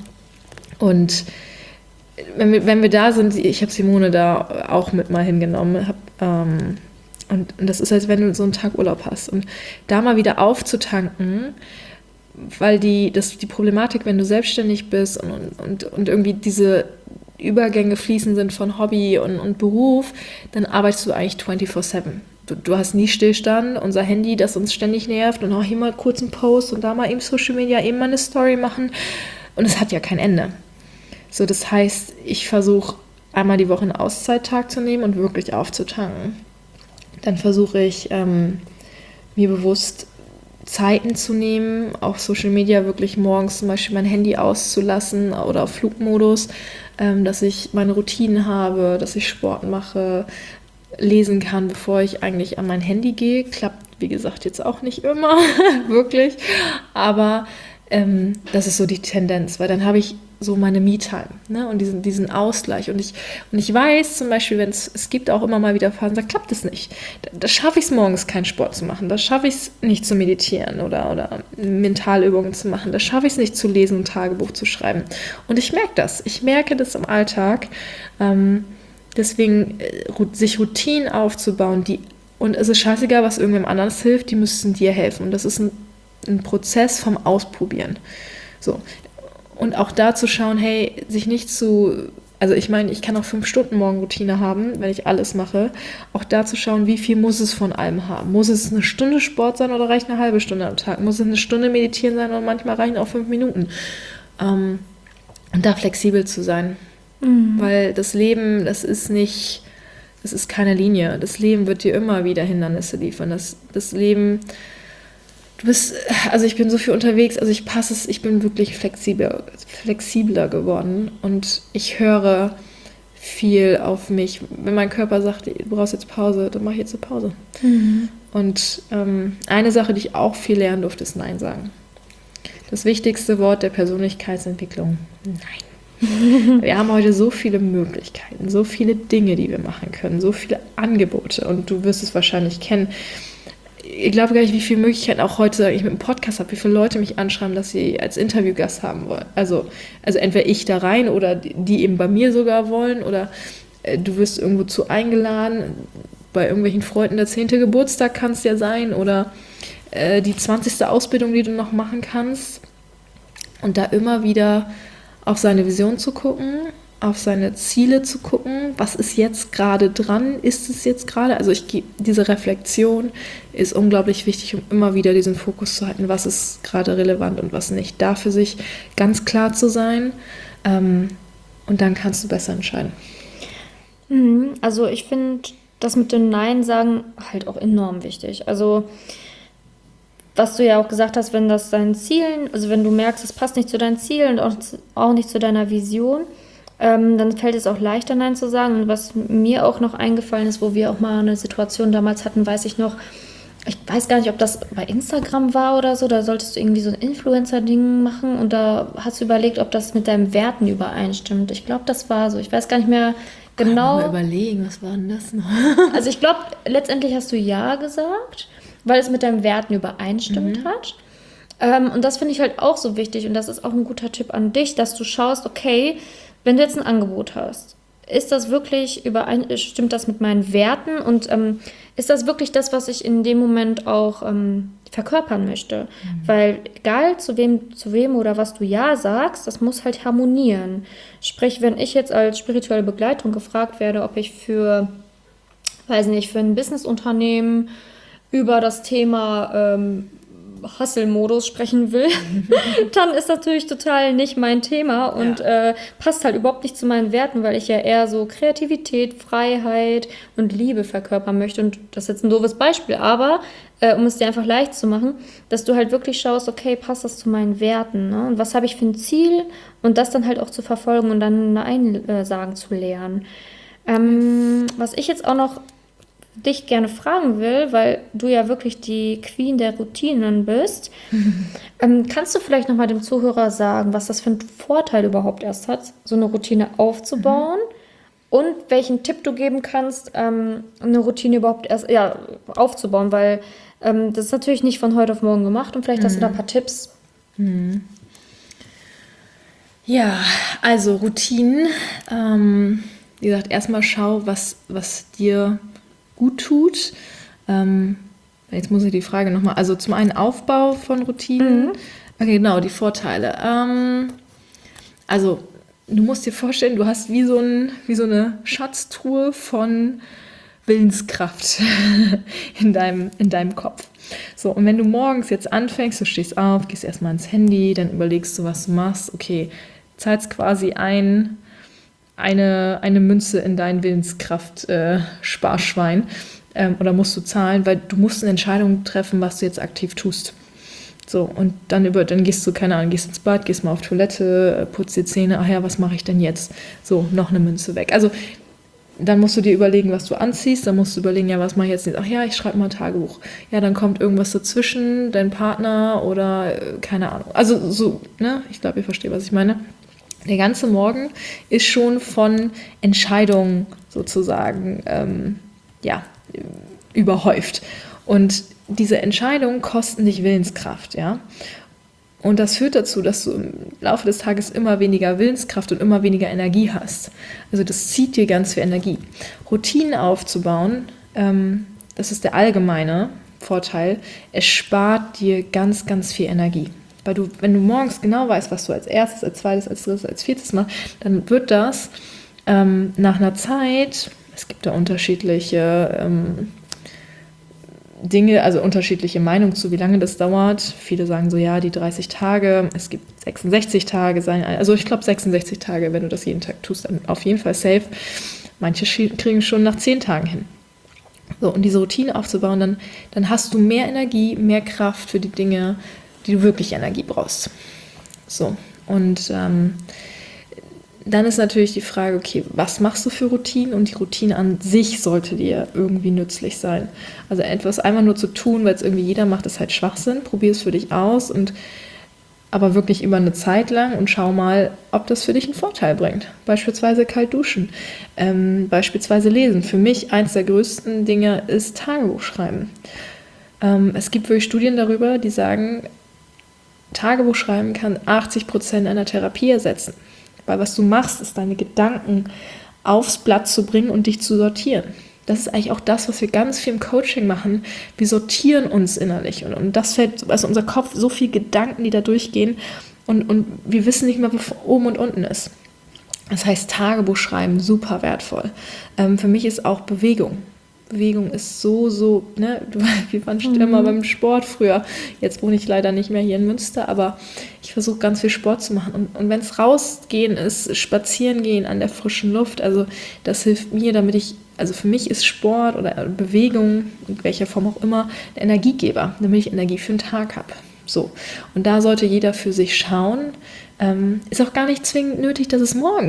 Und wenn wir, wenn wir da sind, ich habe Simone da auch mit mal hingenommen, hab, ähm, Und, und das ist, als wenn du so einen Tag Urlaub hast. Und da mal wieder aufzutanken, weil die, das, die Problematik, wenn du selbstständig bist und, und, und irgendwie diese Übergänge fließen sind von Hobby und, und Beruf, dann arbeitest du eigentlich vierundzwanzig sieben. Du, du hast nie Stillstand. Unser Handy, das uns ständig nervt und auch hier mal kurz einen Post und da mal eben Social Media, eben mal eine Story machen. Und es hat ja kein Ende. So, das heißt, ich versuche einmal die Woche einen Auszeittag zu nehmen und wirklich aufzutanken. Dann versuche ich, ähm, mir bewusst Zeiten zu nehmen, auf Social Media wirklich morgens zum Beispiel mein Handy auszulassen oder auf Flugmodus, ähm, dass ich meine Routinen habe, dass ich Sport mache, lesen kann, bevor ich eigentlich an mein Handy gehe. Klappt, wie gesagt, jetzt auch nicht immer, wirklich. Aber ähm, das ist so die Tendenz, weil dann habe ich so meine Me-Time, ne? Und diesen, diesen Ausgleich. Und ich, und ich weiß zum Beispiel, wenn es, es gibt auch immer mal wieder Phasen, da klappt es nicht. Da, da schaffe ich es morgens, keinen Sport zu machen. Da schaffe ich es nicht zu meditieren oder, oder Mentalübungen zu machen. Da schaffe ich es nicht zu lesen und Tagebuch zu schreiben. Und ich merke das. Ich merke das im Alltag. Ähm, deswegen äh, sich Routinen aufzubauen, die, und es ist scheißegal, was irgendwem anderes hilft, die müssen dir helfen. Und das ist ein, ein Prozess vom Ausprobieren. So. Und auch da zu schauen, hey, sich nicht zu, also ich meine, ich kann auch fünf Stunden Morgenroutine haben, wenn ich alles mache. Auch da zu schauen, wie viel muss es von allem haben. Muss es eine Stunde Sport sein oder reicht eine halbe Stunde am Tag? Muss es eine Stunde meditieren sein oder manchmal reichen auch fünf Minuten? Ähm, und da flexibel zu sein. Mhm. Weil das Leben, das ist nicht, das ist keine Linie. Das Leben wird dir immer wieder Hindernisse liefern. Das, das Leben... Du bist, also ich bin so viel unterwegs, also ich passe es, ich bin wirklich flexibler, flexibler geworden und ich höre viel auf mich. Wenn mein Körper sagt, du brauchst jetzt Pause, dann mache ich jetzt eine Pause. Mhm. Und ähm, eine Sache, die ich auch viel lernen durfte, ist Nein sagen. Das wichtigste Wort der Persönlichkeitsentwicklung, Nein. Wir haben heute so viele Möglichkeiten, so viele Dinge, die wir machen können, so viele Angebote und du wirst es wahrscheinlich kennen. Ich glaube gar nicht, wie viele Möglichkeiten auch heute ich mit einem Podcast habe, wie viele Leute mich anschreiben, dass sie als Interviewgast haben wollen. Also, also entweder ich da rein oder die eben bei mir sogar wollen oder äh, du wirst irgendwo zu eingeladen, bei irgendwelchen Freunden der zehnte Geburtstag kann es ja sein oder äh, die zwanzigste Ausbildung, die du noch machen kannst. Und da immer wieder auf seine Vision zu gucken, auf seine Ziele zu gucken, was ist jetzt gerade dran, ist es jetzt gerade, also ich diese Reflexion ist unglaublich wichtig, um immer wieder diesen Fokus zu halten, was ist gerade relevant und was nicht, da für sich ganz klar zu sein ähm, und dann kannst du besser entscheiden. Also ich finde das mit dem Nein sagen halt auch enorm wichtig, also was du ja auch gesagt hast, wenn das deinen Zielen, also wenn du merkst, es passt nicht zu deinen Zielen und auch, auch nicht zu deiner Vision, ähm, dann fällt es auch leichter, Nein zu sagen. Und was mir auch noch eingefallen ist, wo wir auch mal eine Situation damals hatten, weiß ich noch, ich weiß gar nicht, ob das bei Instagram war oder so, da solltest du irgendwie so ein Influencer-Ding machen und da hast du überlegt, ob das mit deinen Werten übereinstimmt. Ich glaube, das war so. Ich weiß gar nicht mehr genau. Mal überlegen, was war denn das noch? Also ich glaube, letztendlich hast du Ja gesagt, weil es mit deinen Werten übereinstimmt mhm. hat. Ähm, und das finde ich halt auch so wichtig und das ist auch ein guter Tipp an dich, dass du schaust, okay, wenn du jetzt ein Angebot hast, ist das wirklich überein, stimmt das mit meinen Werten und ähm, ist das wirklich das, was ich in dem Moment auch ähm, verkörpern möchte? Mhm. Weil egal zu wem, zu wem oder was du Ja sagst, das muss halt harmonieren. Sprich, wenn ich jetzt als spirituelle Begleitung gefragt werde, ob ich für, weiß nicht, für ein Businessunternehmen über das Thema ähm, Hustle-Modus sprechen will, dann ist das natürlich total nicht mein Thema und ja. äh, passt halt überhaupt nicht zu meinen Werten, weil ich ja eher so Kreativität, Freiheit und Liebe verkörpern möchte. Und das ist jetzt ein doofes Beispiel, aber äh, um es dir einfach leicht zu machen, dass du halt wirklich schaust, okay, passt das zu meinen Werten, ne? Und was habe ich für ein Ziel und das dann halt auch zu verfolgen und dann Nein äh, sagen zu lernen. Ähm, was ich jetzt auch noch dich gerne fragen will, weil du ja wirklich die Queen der Routinen bist, ähm, kannst du vielleicht nochmal dem Zuhörer sagen, was das für einen Vorteil überhaupt erst hat, so eine Routine aufzubauen mhm. und welchen Tipp du geben kannst, ähm, eine Routine überhaupt erst ja, aufzubauen, weil ähm, das ist natürlich nicht von heute auf morgen gemacht und vielleicht mhm. hast du da ein paar Tipps. Mhm. Ja, also Routinen, ähm, wie gesagt, erstmal schau, was, was dir gut tut. Ähm, jetzt muss ich die Frage nochmal, also zum einen Aufbau von Routinen. Mhm. Okay, genau, die Vorteile. Ähm, also du musst dir vorstellen, du hast wie so, ein, wie so eine Schatztruhe von Willenskraft in deinem, in deinem Kopf. So, und wenn du morgens jetzt anfängst, du stehst auf, gehst erstmal ins Handy, dann überlegst du, was du machst. Okay, zahlst quasi ein Eine, eine Münze in dein Willenskraft-Sparschwein äh, ähm, oder musst du zahlen, weil du musst eine Entscheidung treffen, was du jetzt aktiv tust. So, und dann, über, dann gehst du, keine Ahnung, gehst ins Bad, gehst mal auf Toilette, putzt die Zähne, ach ja, was mache ich denn jetzt? So, noch eine Münze weg. Also dann musst du dir überlegen, was du anziehst, dann musst du überlegen, ja, was mache ich jetzt nicht? Ach ja, ich schreibe mal ein Tagebuch. Ja, dann kommt irgendwas dazwischen, dein Partner oder äh, keine Ahnung. Also so, ne, ich glaube, ihr versteht, was ich meine. Der ganze Morgen ist schon von Entscheidungen sozusagen ähm, ja, überhäuft. Und diese Entscheidungen kosten dich Willenskraft, ja. Und das führt dazu, dass du im Laufe des Tages immer weniger Willenskraft und immer weniger Energie hast. Also das zieht dir ganz viel Energie. Routinen aufzubauen, ähm, das ist der allgemeine Vorteil, es spart dir ganz, ganz viel Energie. Weil du, wenn du morgens genau weißt, was du als erstes, als zweites, als drittes, als viertes machst, dann wird das ähm, nach einer Zeit, es gibt da unterschiedliche ähm, Dinge, also unterschiedliche Meinungen zu, wie lange das dauert. Viele sagen so, ja, die dreißig Tage, es gibt sechsundsechzig Tage, sein, also ich glaube sechsundsechzig Tage, wenn du das jeden Tag tust, dann auf jeden Fall safe. Manche kriegen schon nach zehn Tagen hin. So, und diese Routine aufzubauen, dann, dann hast du mehr Energie, mehr Kraft für die Dinge, die du wirklich Energie brauchst. So, und ähm, dann ist natürlich die Frage, okay, was machst du für Routinen? Und die Routine an sich sollte dir irgendwie nützlich sein. Also etwas einfach nur zu tun, weil es irgendwie jeder macht, ist halt Schwachsinn. Probier es für dich aus, und aber wirklich über eine Zeit lang und schau mal, ob das für dich einen Vorteil bringt. Beispielsweise kalt duschen, ähm, beispielsweise lesen. Für mich eins der größten Dinge ist Tagebuch schreiben. Ähm, es gibt wirklich Studien darüber, die sagen, Tagebuch schreiben kann achtzig Prozent einer Therapie ersetzen. Weil was du machst, ist deine Gedanken aufs Blatt zu bringen und dich zu sortieren. Das ist eigentlich auch das, was wir ganz viel im Coaching machen. Wir sortieren uns innerlich. Und, und das fällt, also unser Kopf, so viele Gedanken, die da durchgehen. Und, und wir wissen nicht mehr, wo oben und unten ist. Das heißt, Tagebuch schreiben, super wertvoll. Ähm, für mich ist auch Bewegung. Bewegung ist so, so, ne, wir waren schon immer beim Sport früher. Jetzt wohne ich leider nicht mehr hier in Münster, aber ich versuche ganz viel Sport zu machen. Und, und wenn es rausgehen ist, spazieren gehen an der frischen Luft, also das hilft mir, damit ich, also für mich ist Sport oder Bewegung, in welcher Form auch immer, ein Energiegeber, damit ich Energie für den Tag habe. So, und da sollte jeder für sich schauen. Ähm, ist auch gar nicht zwingend nötig, dass es morgens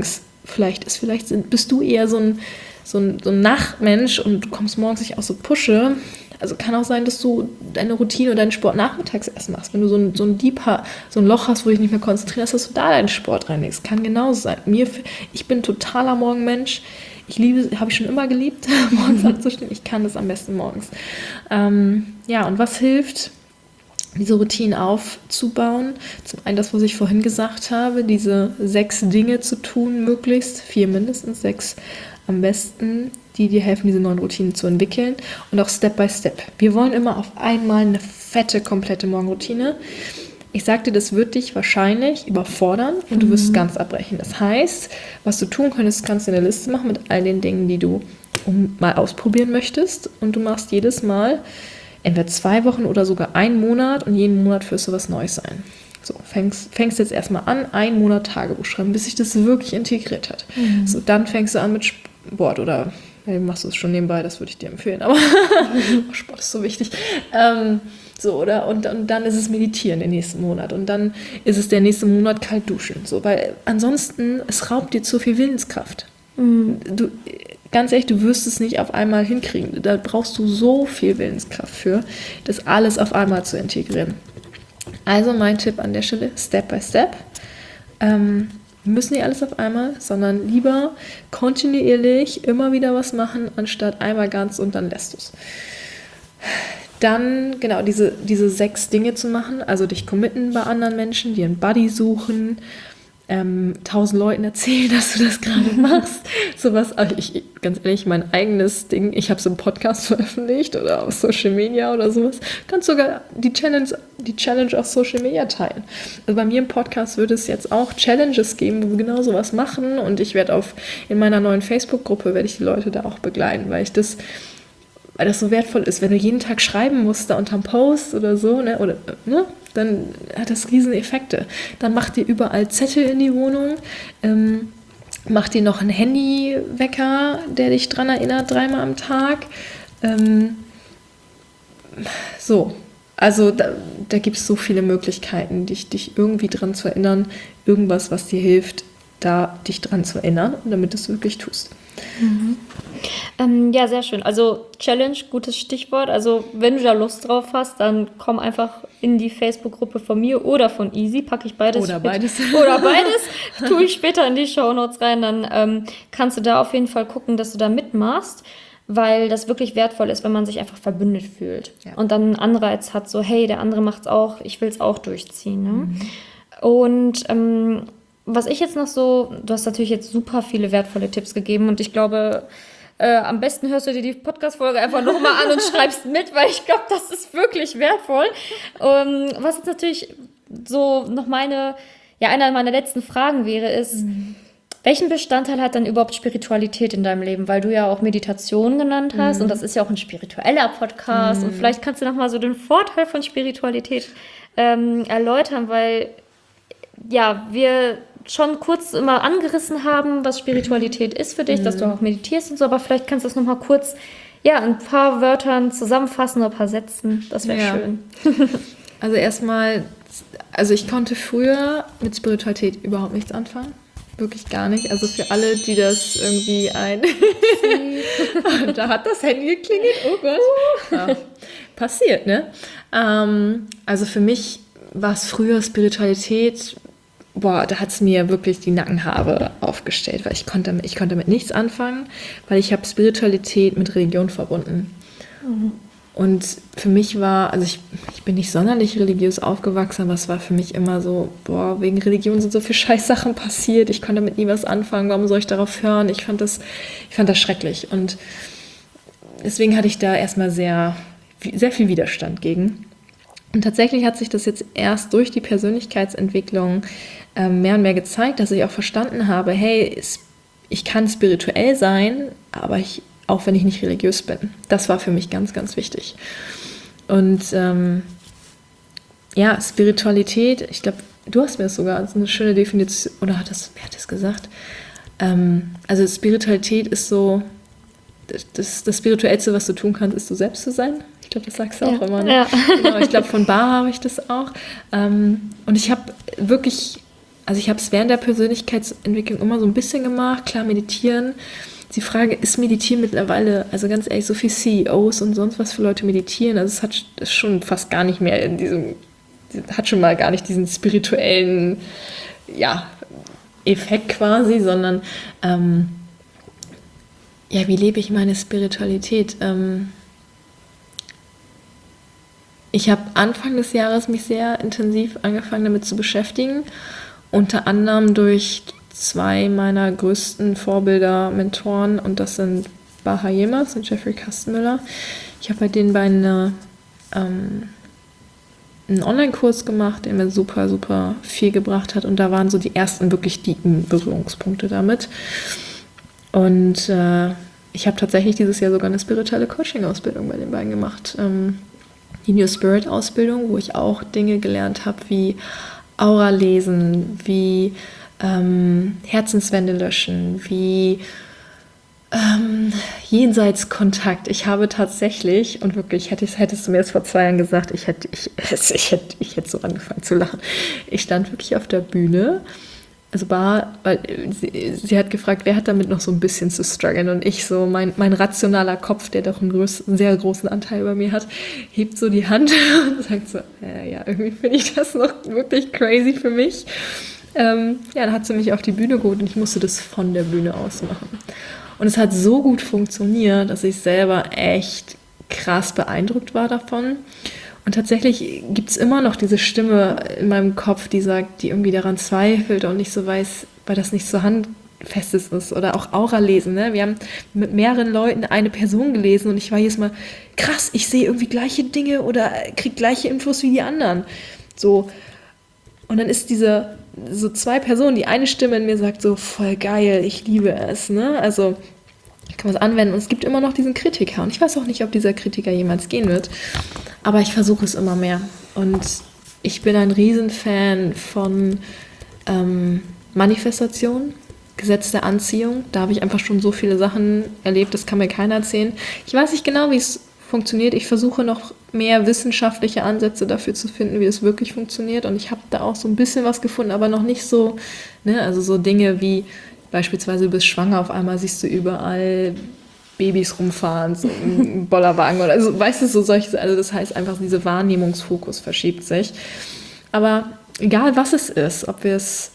vielleicht ist, vielleicht sind, bist du eher so ein, so, ein, so ein Nachtmensch und du kommst morgens nicht aus so Pusche. Also kann auch sein, dass du deine Routine oder deinen Sport nachmittags erst machst. Wenn du so ein, so ein Deep, so ein Loch hast, wo du dich nicht mehr konzentrierst, dass du da deinen Sport reinlegst. Kann genauso sein. Mir, ich bin totaler Morgenmensch. Ich liebe, habe ich schon immer geliebt, morgens aufzustehen. Ich kann das am besten morgens. Ähm, ja, und was hilft, diese Routinen aufzubauen? Zum einen das, was ich vorhin gesagt habe, diese sechs Dinge zu tun, möglichst, vier mindestens, sechs am besten, die dir helfen, diese neuen Routinen zu entwickeln und auch Step by Step. Wir wollen immer auf einmal eine fette, komplette Morgenroutine. Ich sagte, das wird dich wahrscheinlich überfordern und du wirst mhm. ganz abbrechen. Das heißt, was du tun könntest, kannst du eine Liste machen mit all den Dingen, die du um, mal ausprobieren möchtest und du machst jedes Mal entweder zwei Wochen oder sogar einen Monat und jeden Monat wirst du was Neues sein. So, fängst, fängst jetzt erstmal an, einen Monat Tagebuch schreiben, bis sich das wirklich integriert hat. Mhm. So, dann fängst du an mit Sport oder ja, machst du es schon nebenbei, das würde ich dir empfehlen, aber mhm. Sport ist so wichtig. Ähm, so, oder? Und, und dann ist es Meditieren den nächsten Monat und dann ist es der nächste Monat kalt duschen. So, weil ansonsten, es raubt dir zu viel Willenskraft. Mhm. Du, ganz ehrlich, du wirst es nicht auf einmal hinkriegen. Da brauchst du so viel Willenskraft für, das alles auf einmal zu integrieren. Also mein Tipp an der Stelle, Step by Step. Ähm, wir müssen nicht alles auf einmal, sondern lieber kontinuierlich immer wieder was machen, anstatt einmal ganz und dann lässt du es. Dann, genau, diese, diese sechs Dinge zu machen, also dich committen bei anderen Menschen, dir einen Buddy suchen, ähm, tausend Leuten erzählen, dass du das gerade machst. Sowas, ich, ich, ganz ehrlich, mein eigenes Ding, ich habe so einen Podcast veröffentlicht oder auf Social Media oder sowas. Kannst sogar die Challenge, die Challenge auf Social Media teilen. Also bei mir im Podcast wird es jetzt auch Challenges geben, wo wir genau sowas machen und ich werde auf, in meiner neuen Facebook-Gruppe werde ich die Leute da auch begleiten, weil ich das weil das so wertvoll ist, wenn du jeden Tag schreiben musst, da unterm Post oder so, ne, oder, ne, dann hat das riesen Effekte. Dann mach dir überall Zettel in die Wohnung, ähm, mach dir noch einen Handywecker, der dich dran erinnert, dreimal am Tag. Ähm, so, also da, da gibt es so viele Möglichkeiten, dich, dich irgendwie dran zu erinnern, irgendwas, was dir hilft, da dich dran zu erinnern, damit du es wirklich tust. Mhm. Ähm, ja, sehr schön. Also Challenge, gutes Stichwort. Also wenn du da Lust drauf hast, dann komm einfach in die Facebook-Gruppe von mir oder von Easy, packe ich beides. Oder beides. Oder beides, tue ich später in die Shownotes rein. Dann ähm, kannst du da auf jeden Fall gucken, dass du da mitmachst, weil das wirklich wertvoll ist, wenn man sich einfach verbündet fühlt. Ja. Und dann einen Anreiz hat, so hey, der andere macht's auch, ich will's auch durchziehen. Ne? Mhm. Und ähm, was ich jetzt noch so, du hast natürlich jetzt super viele wertvolle Tipps gegeben und ich glaube, äh, am besten hörst du dir die Podcast-Folge einfach nochmal an und schreibst mit, weil ich glaube, das ist wirklich wertvoll. Ähm, was jetzt natürlich so noch meine, ja, einer meiner letzten Fragen wäre, ist, mhm. welchen Bestandteil hat dann überhaupt Spiritualität in deinem Leben? Weil du ja auch Meditation genannt hast mhm. und das ist ja auch ein spiritueller Podcast mhm. und vielleicht kannst du nochmal so den Vorteil von Spiritualität ähm, erläutern, weil ja, wir schon kurz immer angerissen haben, was Spiritualität ist für dich, mhm. dass du auch meditierst und so, aber vielleicht kannst du das nochmal kurz, ja, in ein paar Wörtern zusammenfassen oder ein paar Sätzen, das wäre ja. schön. Also erstmal, also ich konnte früher mit Spiritualität überhaupt nichts anfangen, wirklich gar nicht, also für alle, die das irgendwie ein... da hat das Handy geklingelt, oh Gott. Ja, passiert, ne? Ähm, also für mich war es früher Spiritualität... Boah, da hat es mir wirklich die Nackenhaare aufgestellt, weil ich konnte, ich konnte damit nichts anfangen, weil ich habe Spiritualität mit Religion verbunden. Mhm. Und für mich war, also ich, ich bin nicht sonderlich religiös aufgewachsen, aber es war für mich immer so, boah, wegen Religion sind so viele Scheißsachen passiert, ich konnte damit nie was anfangen, warum soll ich darauf hören? Ich fand das, ich fand das schrecklich. Und deswegen hatte ich da erstmal sehr, sehr viel Widerstand gegen. Und tatsächlich hat sich das jetzt erst durch die Persönlichkeitsentwicklung äh, mehr und mehr gezeigt, dass ich auch verstanden habe, hey, ich kann spirituell sein, aber ich, auch wenn ich nicht religiös bin. Das war für mich ganz, ganz wichtig. Und ähm, ja, Spiritualität, ich glaube, du hast mir das sogar als eine schöne Definition, oder hat das, wer hat das gesagt? Ähm, also Spiritualität ist so, das, das Spirituellste, was du tun kannst, ist du selbst zu sein. Ich glaube, das sagst du auch ja, immer. Ne? Ja. Genau, ich glaube, von Bar habe ich das auch. Ähm, und ich habe wirklich also ich habe es während der Persönlichkeitsentwicklung immer so ein bisschen gemacht, klar meditieren. Die Frage, ist Meditieren mittlerweile, also ganz ehrlich, so viel C E Os und sonst was für Leute meditieren, also es hat es schon fast gar nicht mehr in diesem, hat schon mal gar nicht diesen spirituellen, ja, Effekt quasi, sondern ähm, ja, wie lebe ich meine Spiritualität? Ähm, ich habe Anfang des Jahres mich sehr intensiv angefangen damit zu beschäftigen, unter anderem durch zwei meiner größten Vorbilder, Mentoren, und das sind Baha Yilmaz und Jeffrey Kastenmüller. Ich habe bei denen beiden eine, ähm, einen Online-Kurs gemacht, der mir super, super viel gebracht hat, und da waren so die ersten wirklich tiefen Berührungspunkte damit. Und äh, ich habe tatsächlich dieses Jahr sogar eine spirituelle Coaching-Ausbildung bei den beiden gemacht. Ähm, die New Spirit-Ausbildung, wo ich auch Dinge gelernt habe wie Aura lesen, wie ähm, Herzenswände löschen, wie ähm, Jenseitskontakt. Ich habe tatsächlich, und wirklich, hätte, hättest du mir das vor zwei Jahren gesagt, ich hätte, ich, ich, hätte, ich hätte so angefangen zu lachen. Ich stand wirklich auf der Bühne, also war, weil sie, sie hat gefragt, wer hat damit noch so ein bisschen zu strugglen, und ich so, mein, mein rationaler Kopf, der doch einen, größ, einen sehr großen Anteil bei mir hat, hebt so die Hand und sagt so, äh, ja, irgendwie finde ich das noch wirklich crazy für mich. Ähm, ja, dann hat sie mich auf die Bühne geholt und ich musste das von der Bühne aus machen. Und es hat so gut funktioniert, dass ich selber echt krass beeindruckt war davon. Und tatsächlich gibt es immer noch diese Stimme in meinem Kopf, die sagt, die irgendwie daran zweifelt und nicht so weiß, weil das nicht so handfest ist. Oder auch Aura lesen. Ne? Wir haben mit mehreren Leuten eine Person gelesen und ich war jedes Mal, krass, ich sehe irgendwie gleiche Dinge oder kriege gleiche Infos wie die anderen. So. Und dann ist diese, so zwei Personen, die eine Stimme in mir sagt so, voll geil, ich liebe es. Ne? Also ich kann was anwenden, und es gibt immer noch diesen Kritiker. Und ich weiß auch nicht, ob dieser Kritiker jemals gehen wird. Aber ich versuche es immer mehr. Und ich bin ein Riesenfan von ähm, Manifestation, Gesetz der Anziehung. Da habe ich einfach schon so viele Sachen erlebt, das kann mir keiner erzählen. Ich weiß nicht genau, wie es funktioniert. Ich versuche noch mehr wissenschaftliche Ansätze dafür zu finden, wie es wirklich funktioniert. Und ich habe da auch so ein bisschen was gefunden, aber noch nicht so, ne, also so Dinge wie beispielsweise, du bist schwanger, auf einmal siehst du überall Babys rumfahren, so im Bollerwagen oder so, weißt du, so solche, also das heißt einfach, dieser Wahrnehmungsfokus verschiebt sich. Aber egal was es ist, ob wir es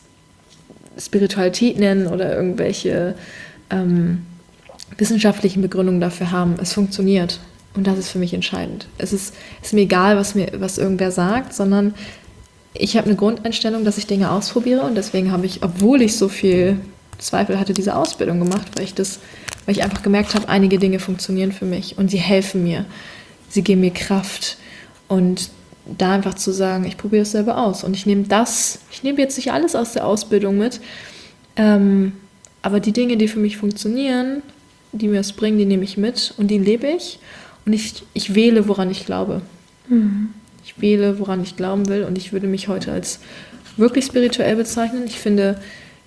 Spiritualität nennen oder irgendwelche ähm, wissenschaftlichen Begründungen dafür haben, es funktioniert. Und das ist für mich entscheidend. Es ist, ist mir egal, was mir was irgendwer sagt, sondern ich habe eine Grundeinstellung, dass ich Dinge ausprobiere, und deswegen habe ich, obwohl ich so viel Zweifel hatte, diese Ausbildung gemacht, weil ich das, weil ich einfach gemerkt habe, einige Dinge funktionieren für mich und sie helfen mir, sie geben mir Kraft, und da einfach zu sagen, ich probiere es selber aus und ich nehme das, ich nehme jetzt nicht alles aus der Ausbildung mit, ähm, aber die Dinge, die für mich funktionieren, die mir es bringen, die nehme ich mit und die lebe ich, und ich, ich wähle, woran ich glaube. Mhm. Ich wähle, woran ich glauben will, und ich würde mich heute als wirklich spirituell bezeichnen. Ich finde,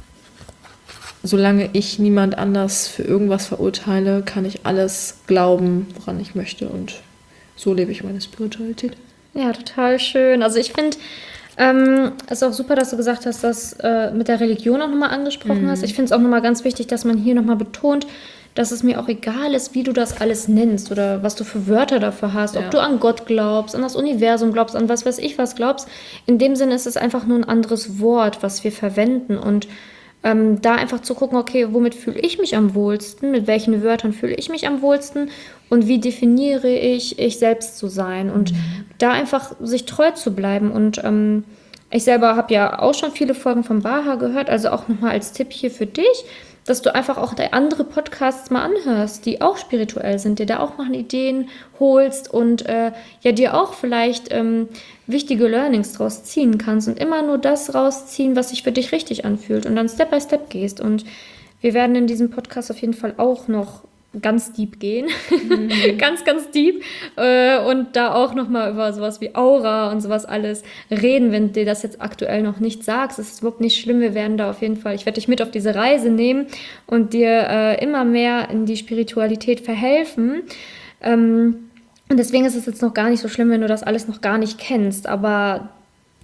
solange ich niemand anders für irgendwas verurteile, kann ich alles glauben, woran ich möchte, und so lebe ich meine Spiritualität. Ja, total schön. Also ich finde, ähm, es ist auch super, dass du gesagt hast, dass äh, mit der Religion auch nochmal angesprochen mhm. hast. Ich finde es auch nochmal ganz wichtig, dass man hier nochmal betont, dass es mir auch egal ist, wie du das alles nennst oder was du für Wörter dafür hast, ja. Ob du an Gott glaubst, an das Universum glaubst, an was weiß ich was glaubst. In dem Sinne ist es einfach nur ein anderes Wort, was wir verwenden, und ähm, da einfach zu gucken, okay, womit fühle ich mich am wohlsten, mit welchen Wörtern fühle ich mich am wohlsten und wie definiere ich, ich selbst zu sein, und mhm. da einfach sich treu zu bleiben. Und ähm, ich selber habe ja auch schon viele Folgen von Baha gehört, also auch nochmal als Tipp hier für dich, dass du einfach auch andere Podcasts mal anhörst, die auch spirituell sind, dir da auch mal Ideen holst und äh, ja dir auch vielleicht ähm, wichtige Learnings draus ziehen kannst und immer nur das rausziehen, was sich für dich richtig anfühlt, und dann Step by Step gehst. Und wir werden in diesem Podcast auf jeden Fall auch noch ganz deep gehen, mhm. ganz, ganz deep äh, und da auch nochmal über sowas wie Aura und sowas alles reden, wenn dir das jetzt aktuell noch nicht sagst. Es ist überhaupt nicht schlimm, wir werden da auf jeden Fall, ich werde dich mit auf diese Reise nehmen und dir äh, immer mehr in die Spiritualität verhelfen. Ähm, und deswegen ist es jetzt noch gar nicht so schlimm, wenn du das alles noch gar nicht kennst, aber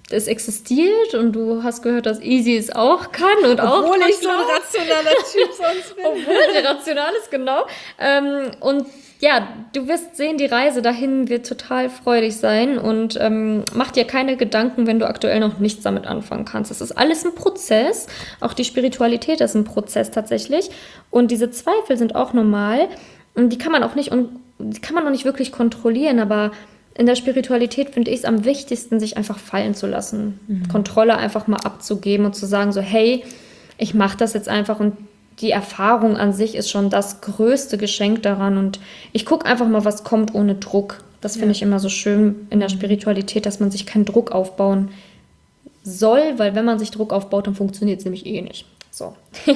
es existiert und du hast gehört, dass Easy es auch kann und auch Obwohl ich so ein rationaler Typ sonst bin. Obwohl sie rational ist, genau. Ähm, und ja, du wirst sehen, die Reise dahin wird total freudig sein und ähm, mach dir keine Gedanken, wenn du aktuell noch nichts damit anfangen kannst. Es ist alles ein Prozess. Auch die Spiritualität ist ein Prozess tatsächlich. Und diese Zweifel sind auch normal. Und die kann man auch nicht, und die kann man auch nicht wirklich kontrollieren, aber in der Spiritualität finde ich es am wichtigsten, sich einfach fallen zu lassen. Mhm. Kontrolle einfach mal abzugeben und zu sagen so, hey, ich mache das jetzt einfach und die Erfahrung an sich ist schon das größte Geschenk daran und ich gucke einfach mal, was kommt ohne Druck. Das finde ja. ich immer so schön in der Spiritualität, dass man sich keinen Druck aufbauen soll, weil wenn man sich Druck aufbaut, dann funktioniert es nämlich eh nicht. So.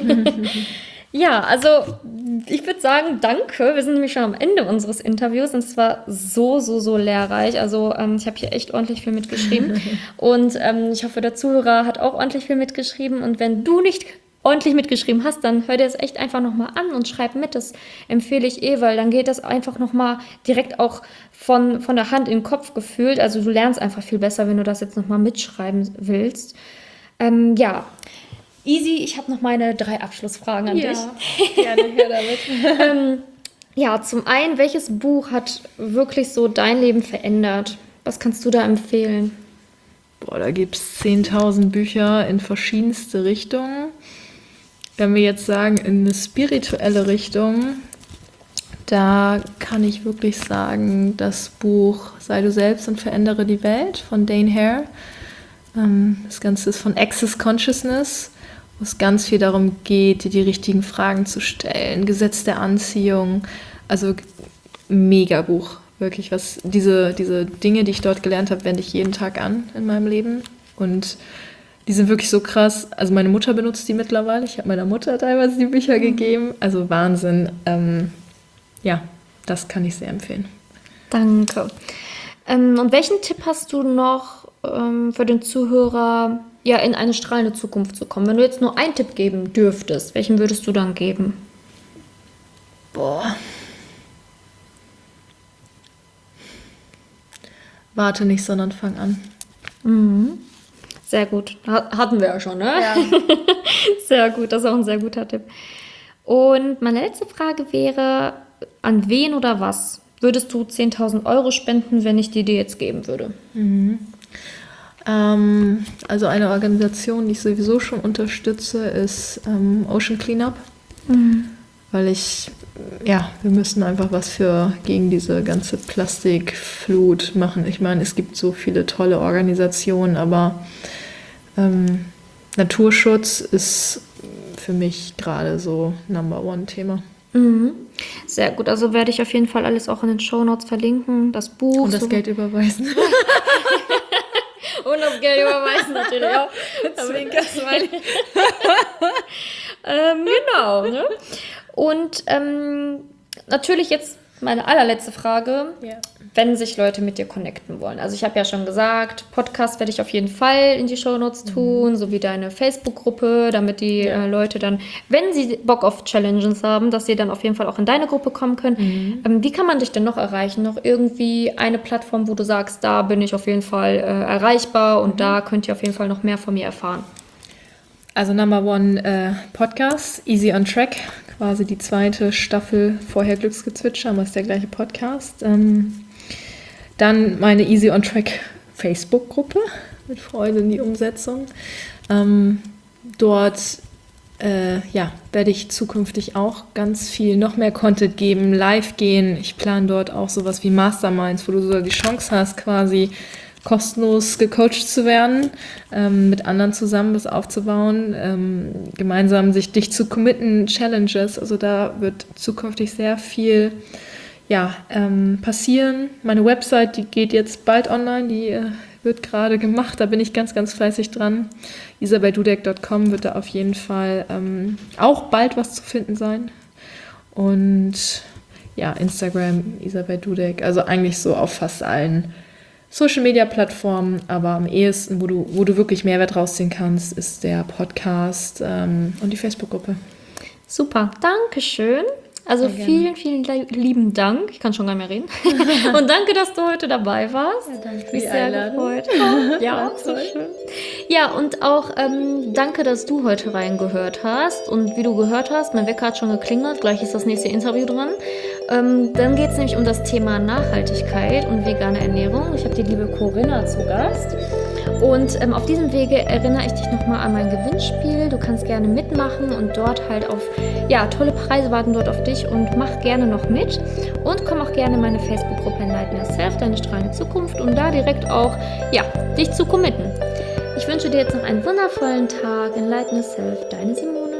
Ja, also ich würde sagen, danke. Wir sind nämlich schon am Ende unseres Interviews und es war so, so, so lehrreich. Also ähm, ich habe hier echt ordentlich viel mitgeschrieben und ähm, ich hoffe, der Zuhörer hat auch ordentlich viel mitgeschrieben und wenn du nicht ordentlich mitgeschrieben hast, dann hör dir das echt einfach nochmal an und schreib mit. Das empfehle ich eh, weil dann geht das einfach nochmal direkt auch von, von der Hand in den Kopf gefühlt. Also du lernst einfach viel besser, wenn du das jetzt nochmal mitschreiben willst. Ähm, ja, Easy, ich habe noch meine drei Abschlussfragen an ja, dich. Gerne, her damit. ähm, ja, zum einen, welches Buch hat wirklich so dein Leben verändert? Was kannst du da empfehlen? Boah, da gibt es zehntausend Bücher in verschiedenste Richtungen. Wenn wir jetzt sagen, in eine spirituelle Richtung, da kann ich wirklich sagen, das Buch Sei du selbst und verändere die Welt von Dane Hare. Das Ganze ist von Access Consciousness, wo es ganz viel darum geht, dir die richtigen Fragen zu stellen, Gesetz der Anziehung, also mega Buch, wirklich. Was diese, diese Dinge, die ich dort gelernt habe, wende ich jeden Tag an in meinem Leben und die sind wirklich so krass. Also meine Mutter benutzt die mittlerweile. Ich habe meiner Mutter teilweise die Bücher mhm. gegeben. Also Wahnsinn. Ähm, ja, das kann ich sehr empfehlen. Danke. Ähm, und welchen Tipp hast du noch ähm, für den Zuhörer, ja, in eine strahlende Zukunft zu kommen? Wenn du jetzt nur einen Tipp geben dürftest, welchen würdest du dann geben? Boah. Warte nicht, sondern fang an. Mhm. Sehr gut. Hatten wir ja schon, ne? Ja. Sehr gut, das ist auch ein sehr guter Tipp. Und meine letzte Frage wäre, an wen oder was würdest du zehntausend Euro spenden, wenn ich die dir jetzt geben würde? Mhm. Ähm, also eine Organisation, die ich sowieso schon unterstütze, ist ähm, Ocean Cleanup. Mhm. Weil ich, ja, wir müssen einfach was für gegen diese ganze Plastikflut machen. Ich meine, es gibt so viele tolle Organisationen, aber ähm, Naturschutz ist für mich gerade so Number One Thema. Mhm. Sehr gut, also werde ich auf jeden Fall alles auch in den Shownotes verlinken, das Buch. Und das so. Geld überweisen. Und das Geld überweisen natürlich auch. ähm, genau, ne? Und ähm, natürlich jetzt meine allerletzte Frage, yeah. wenn sich Leute mit dir connecten wollen. Also ich habe ja schon gesagt, Podcast werde ich auf jeden Fall in die Shownotes tun, mhm. sowie deine Facebook-Gruppe, damit die ja. äh, Leute dann, wenn sie Bock auf Challenges haben, dass sie dann auf jeden Fall auch in deine Gruppe kommen können. Mhm. Ähm, wie kann man dich denn noch erreichen? Noch irgendwie eine Plattform, wo du sagst, da bin ich auf jeden Fall äh, erreichbar und mhm. da könnt ihr auf jeden Fall noch mehr von mir erfahren. Also Number One äh, Podcast, Easy on Track, quasi die zweite Staffel vorher Glücksgezwitscher, aber ist der gleiche Podcast. Ähm, dann meine Easy on Track Facebook-Gruppe mit Freude in die Umsetzung. Ähm, dort äh, ja, werde ich zukünftig auch ganz viel, noch mehr Content geben, live gehen. Ich plane dort auch sowas wie Masterminds, wo du so die Chance hast, quasi kostenlos gecoacht zu werden, ähm, mit anderen zusammen das aufzubauen, ähm, gemeinsam sich dich zu committen, Challenges, also da wird zukünftig sehr viel ja, ähm, passieren. Meine Website, die geht jetzt bald online, die äh, wird gerade gemacht, da bin ich ganz, ganz fleißig dran. isabel dudek punkt com wird da auf jeden Fall ähm, auch bald was zu finden sein. Und ja, Instagram, Isabel Dudek, also eigentlich so auf fast allen Social-Media-Plattformen, aber am ehesten, wo du, wo du wirklich Mehrwert rausziehen kannst, ist der Podcast ähm, und die Facebook-Gruppe. Super, danke schön. Also Sehr vielen, vielen lieben Dank. Ich kann schon gar nicht mehr reden. Und danke, dass du heute dabei warst. Ja, danke für Mich die sehr Einladung. gefreut. Ja, auch so schön. Ja, und auch ähm, danke, dass du heute reingehört hast. Und wie du gehört hast, mein Wecker hat schon geklingelt. Gleich ist das nächste Interview dran. Ähm, dann geht es nämlich um das Thema Nachhaltigkeit und vegane Ernährung. Ich habe die liebe Corinna zu Gast. Und ähm, auf diesem Wege erinnere ich dich nochmal an mein Gewinnspiel. Du kannst gerne mitmachen und dort halt auf, ja, tolle Preise warten dort auf dich und mach gerne noch mit. Und komm auch gerne in meine Facebook-Gruppe Enlighten Yourself, deine strahlende Zukunft, um da direkt auch, ja, dich zu committen. Ich wünsche dir jetzt noch einen wundervollen Tag. Enlighten Yourself, deine Simone.